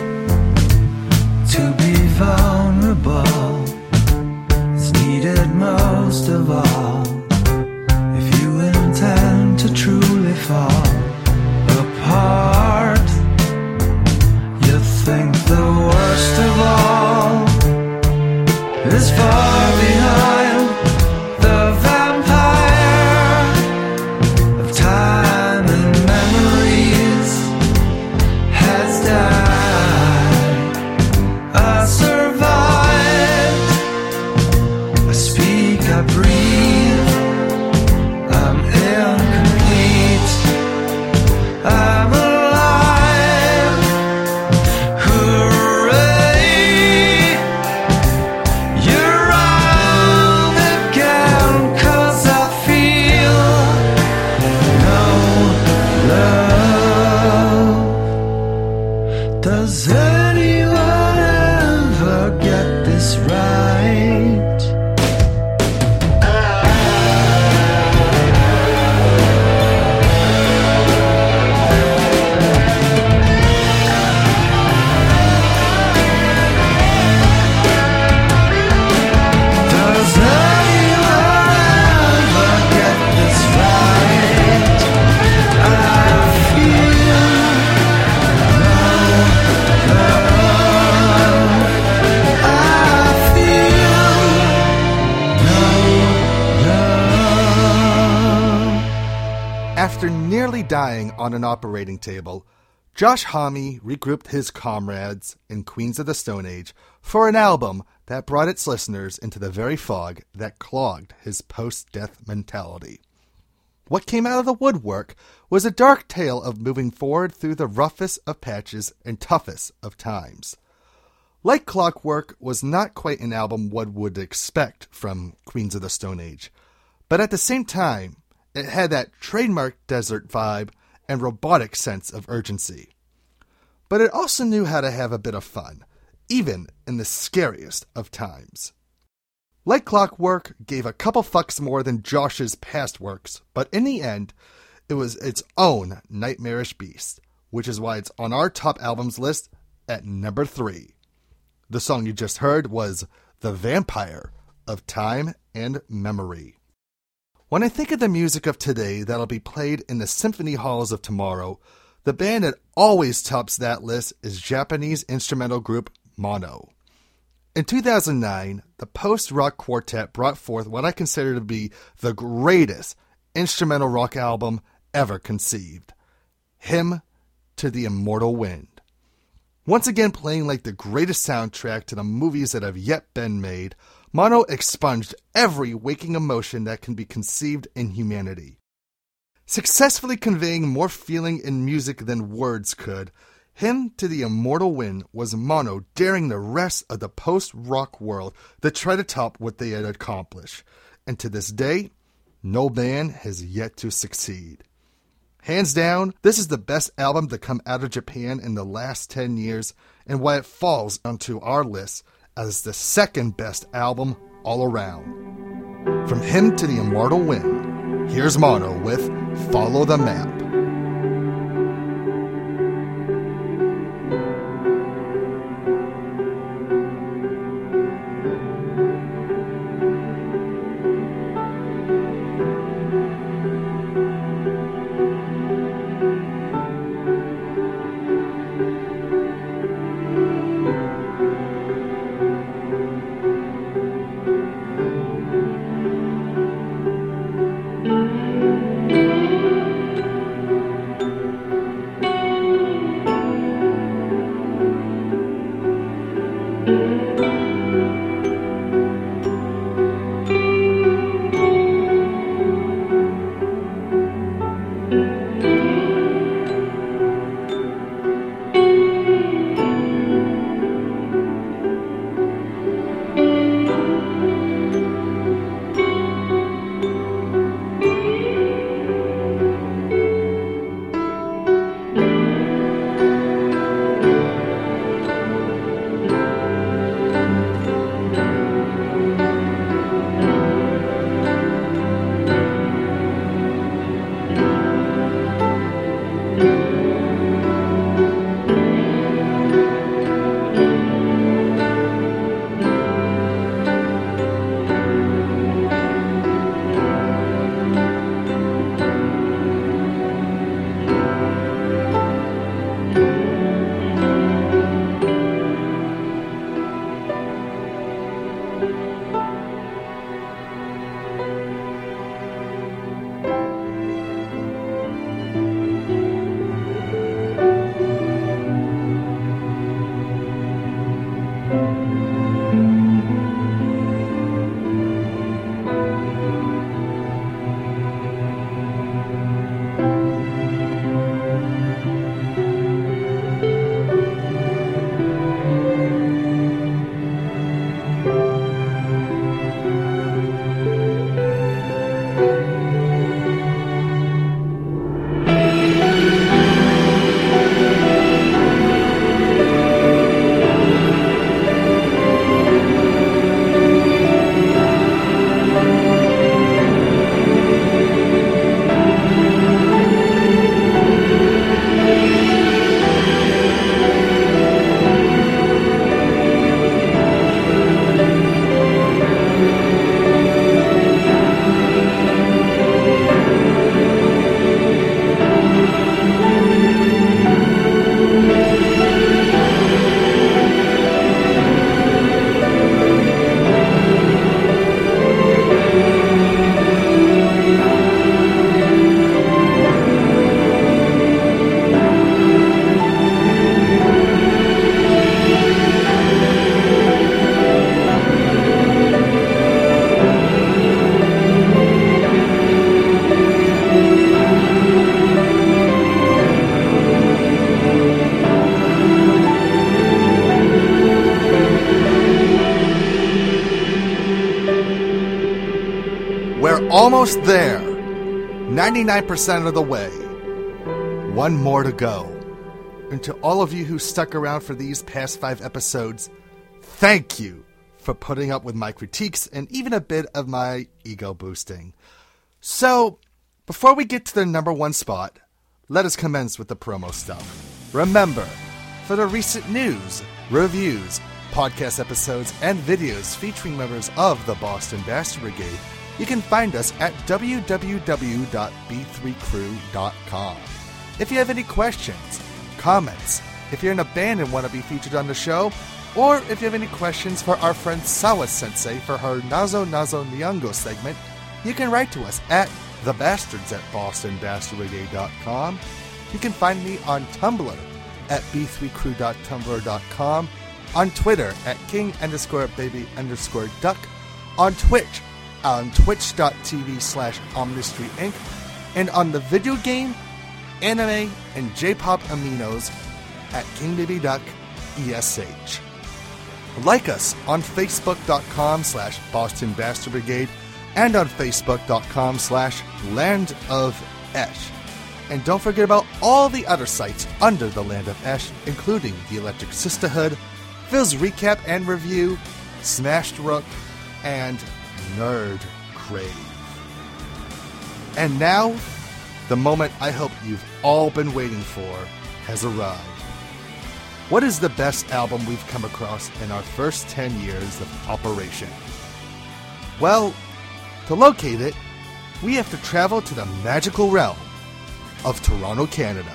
To be vulnerable is needed most of all, if you intend to truly fall apart. You think the worst of all is far behind. The vampire of time and memories has died. I survived. I speak, I breathe. I'm incomplete. I'm alive. Hooray! You're wrong again, 'cause I feel no love. Does anyone ever get this right? Does anyone ever get this right? I feel no love. I feel no love. After nearly dying on an operating table, Josh Homme regrouped his comrades in Queens of the Stone Age for an album that brought its listeners into the very fog that clogged his post-death mentality. What came out of the woodwork was a dark tale of moving forward through the roughest of patches and toughest of times. Like Clockwork was not quite an album one would expect from Queens of the Stone Age, but at the same time, it had that trademark desert vibe and robotic sense of urgency. But it also knew how to have a bit of fun, even in the scariest of times. Like Clockwork gave a couple fucks more than Josh's past works, but in the end, it was its own nightmarish beast, which is why it's on our top albums list at number 3. The song you just heard was The Vampire of Time and Memory. When I think of the music of today that'll be played in the symphony halls of tomorrow, the band that always tops that list is Japanese instrumental group Mono. In 2009, the post-rock quartet brought forth what I consider to be the greatest instrumental rock album ever conceived, Hymn to the Immortal Wind. Once again playing like the greatest soundtrack to the movies that have yet been made, Mono expunged every waking emotion that can be conceived in humanity. Successfully conveying more feeling in music than words could, Hymn to the Immortal Wind was Mono daring the rest of the post-rock world to try to top what they had accomplished. And to this day, no band has yet to succeed. Hands down, this is the best album to come out of Japan in the last 10 years, and why it falls onto our list as the second best album all around. From him to the immortal wind, here's Mono with Follow the Map. Almost there. 99% of the way. One more to go. And to all of you who stuck around for these past 5 episodes, thank you for putting up with my critiques and even a bit of my ego boosting. So, before we get to the number 1 spot, let us commence with the promo stuff. Remember, for the recent news, reviews, podcast episodes, and videos featuring members of the Boston Bastard Brigade, you can find us at www.b3crew.com. If you have any questions, comments, if you're in a band and want to be featured on the show, or if you have any questions for our friend Sawa-sensei for her Nazo Nazo Nyongo segment, you can write to us at thebastards@bostonbastardbrigade.com. You can find me on Tumblr at b3crew.tumblr.com, on Twitter at king_baby_duck, on Twitch on twitch.tv/OmniStreetInc, and on the video game, anime, and J-pop aminos at KingBabyDuckESH. Like us on Facebook.com/Boston Bastard Brigade and on Facebook.com/Land of Esh. And don't forget about all the other sites under the Land of Ash, including the Electric Sisterhood, Phil's Recap and Review, Smashed Rook, and Nerd Crave. And now, the moment I hope you've all been waiting for has arrived. What is the best album we've come across in our first 10 years of operation? Well, to locate it, we have to travel to the magical realm of Toronto, Canada.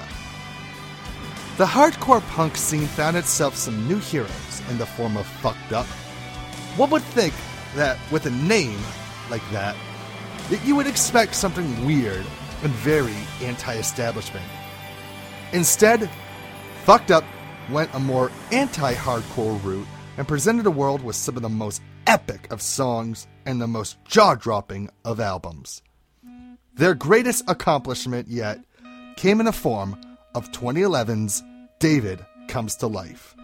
The hardcore punk scene found itself some new heroes in the form of Fucked Up. One would think that with a name like that you would expect something weird and very anti-establishment. Instead, Fucked Up went a more anti-hardcore route and presented the world with some of the most epic of songs and the most jaw-dropping of albums. Their greatest accomplishment yet came in the form of 2011's David Comes to Life.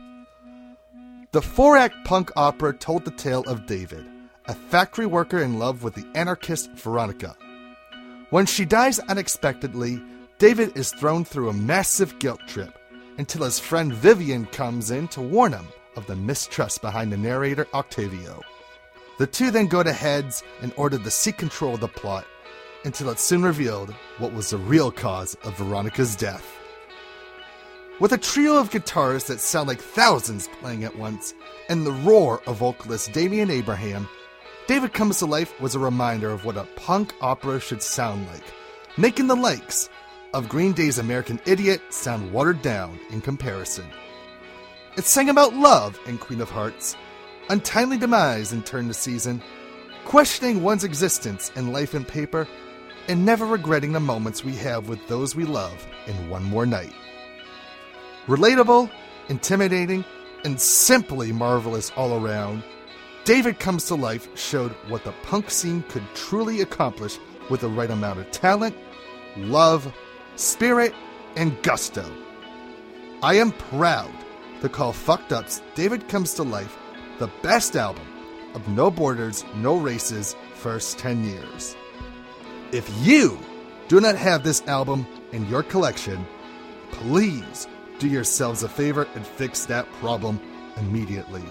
The 4-act punk opera told the tale of David, a factory worker in love with the anarchist Veronica. When she dies unexpectedly, David is thrown through a massive guilt trip until his friend Vivian comes in to warn him of the mistrust behind the narrator Octavio. The two then go to heads in order to seek control of the plot, until it's soon revealed what was the real cause of Veronica's death. With a trio of guitars that sound like thousands playing at once, and the roar of vocalist Damian Abraham, David Comes to Life was a reminder of what a punk opera should sound like, making the likes of Green Day's American Idiot sound watered down in comparison. It sang about love in Queen of Hearts, untimely demise in Turn the Season, questioning one's existence in Life and Paper, and never regretting the moments we have with those we love in One More Night. Relatable, intimidating, and simply marvelous all around, David Comes to Life showed what the punk scene could truly accomplish with the right amount of talent, love, spirit, and gusto. I am proud to call Fucked Up's David Comes to Life the best album of No Borders, No Races' first 10 years. If you do not have this album in your collection, please do yourselves a favor and fix that problem immediately.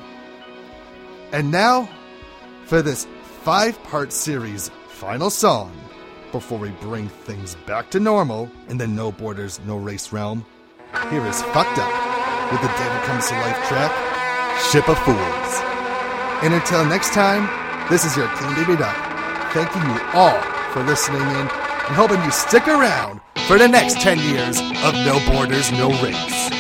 And now, for this 5-part series' final song, before we bring things back to normal in the No Borders, No Race realm, here is Fucked Up with the David Comes to Life track, Ship of Fools. And until next time, this is your King Baby Duck, thanking you all for listening in and hoping you stick around for the next 10 years of No Borders, No Race.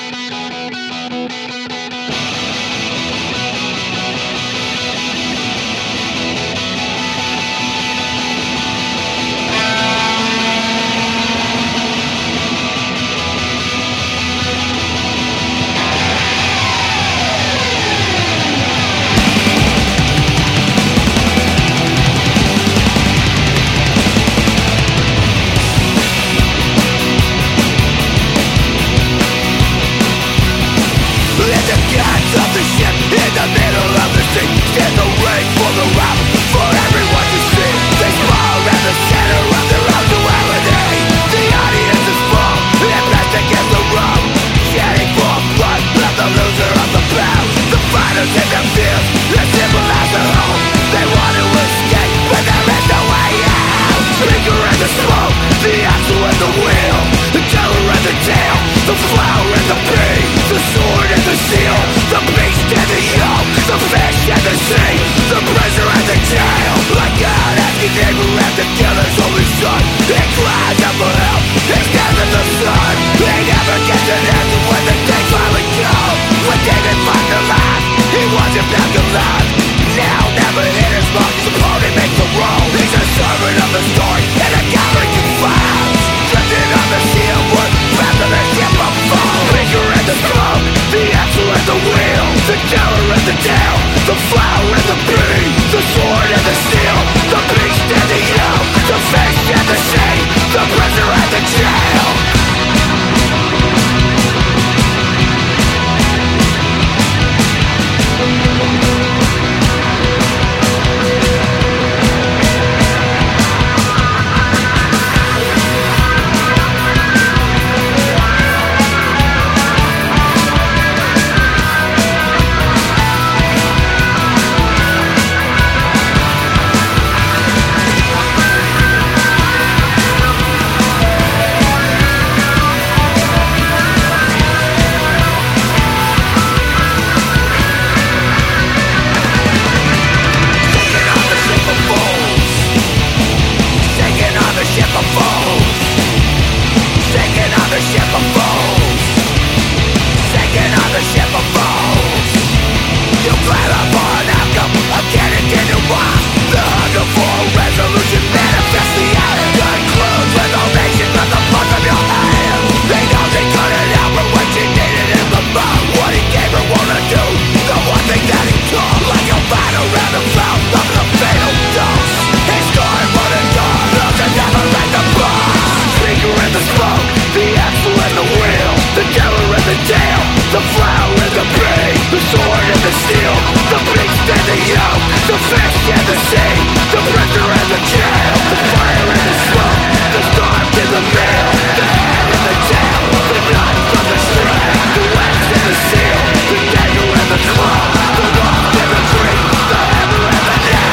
The fish and the sea, the pressure and the jail, the fire and the smoke, the storm in the mail, the head and the tail, the knife from the street, the wax and the seal, the dagger and the claw, the loft and the tree, the hammer and the nail.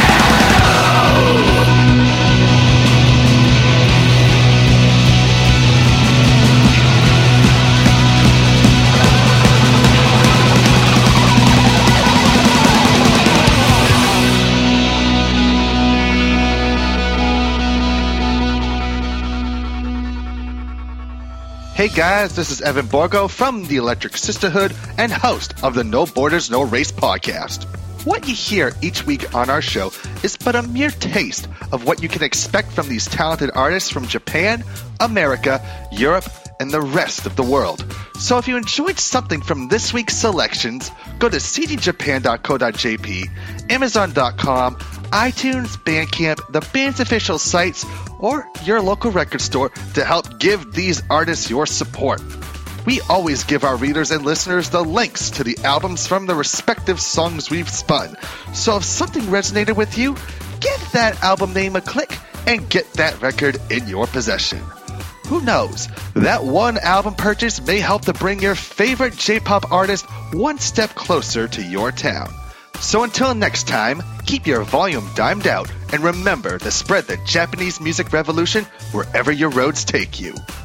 Hey guys, this is Evan Borgo from the Electric Sisterhood and host of the No Borders, No Race podcast. What you hear each week on our show is but a mere taste of what you can expect from these talented artists from Japan, America, Europe, and the rest of the world. So if you enjoyed something from this week's selections, go to cdjapan.co.jp, amazon.com, iTunes, Bandcamp, the band's official sites, or your local record store to help give these artists your support. We always give our readers and listeners the links to the albums from the respective songs we've spun. So if something resonated with you, give that album name a click and get that record in your possession. Who knows? That one album purchase may help to bring your favorite J-pop artist one step closer to your town. So until next time, keep your volume dimed out and remember to spread the Japanese music revolution wherever your roads take you.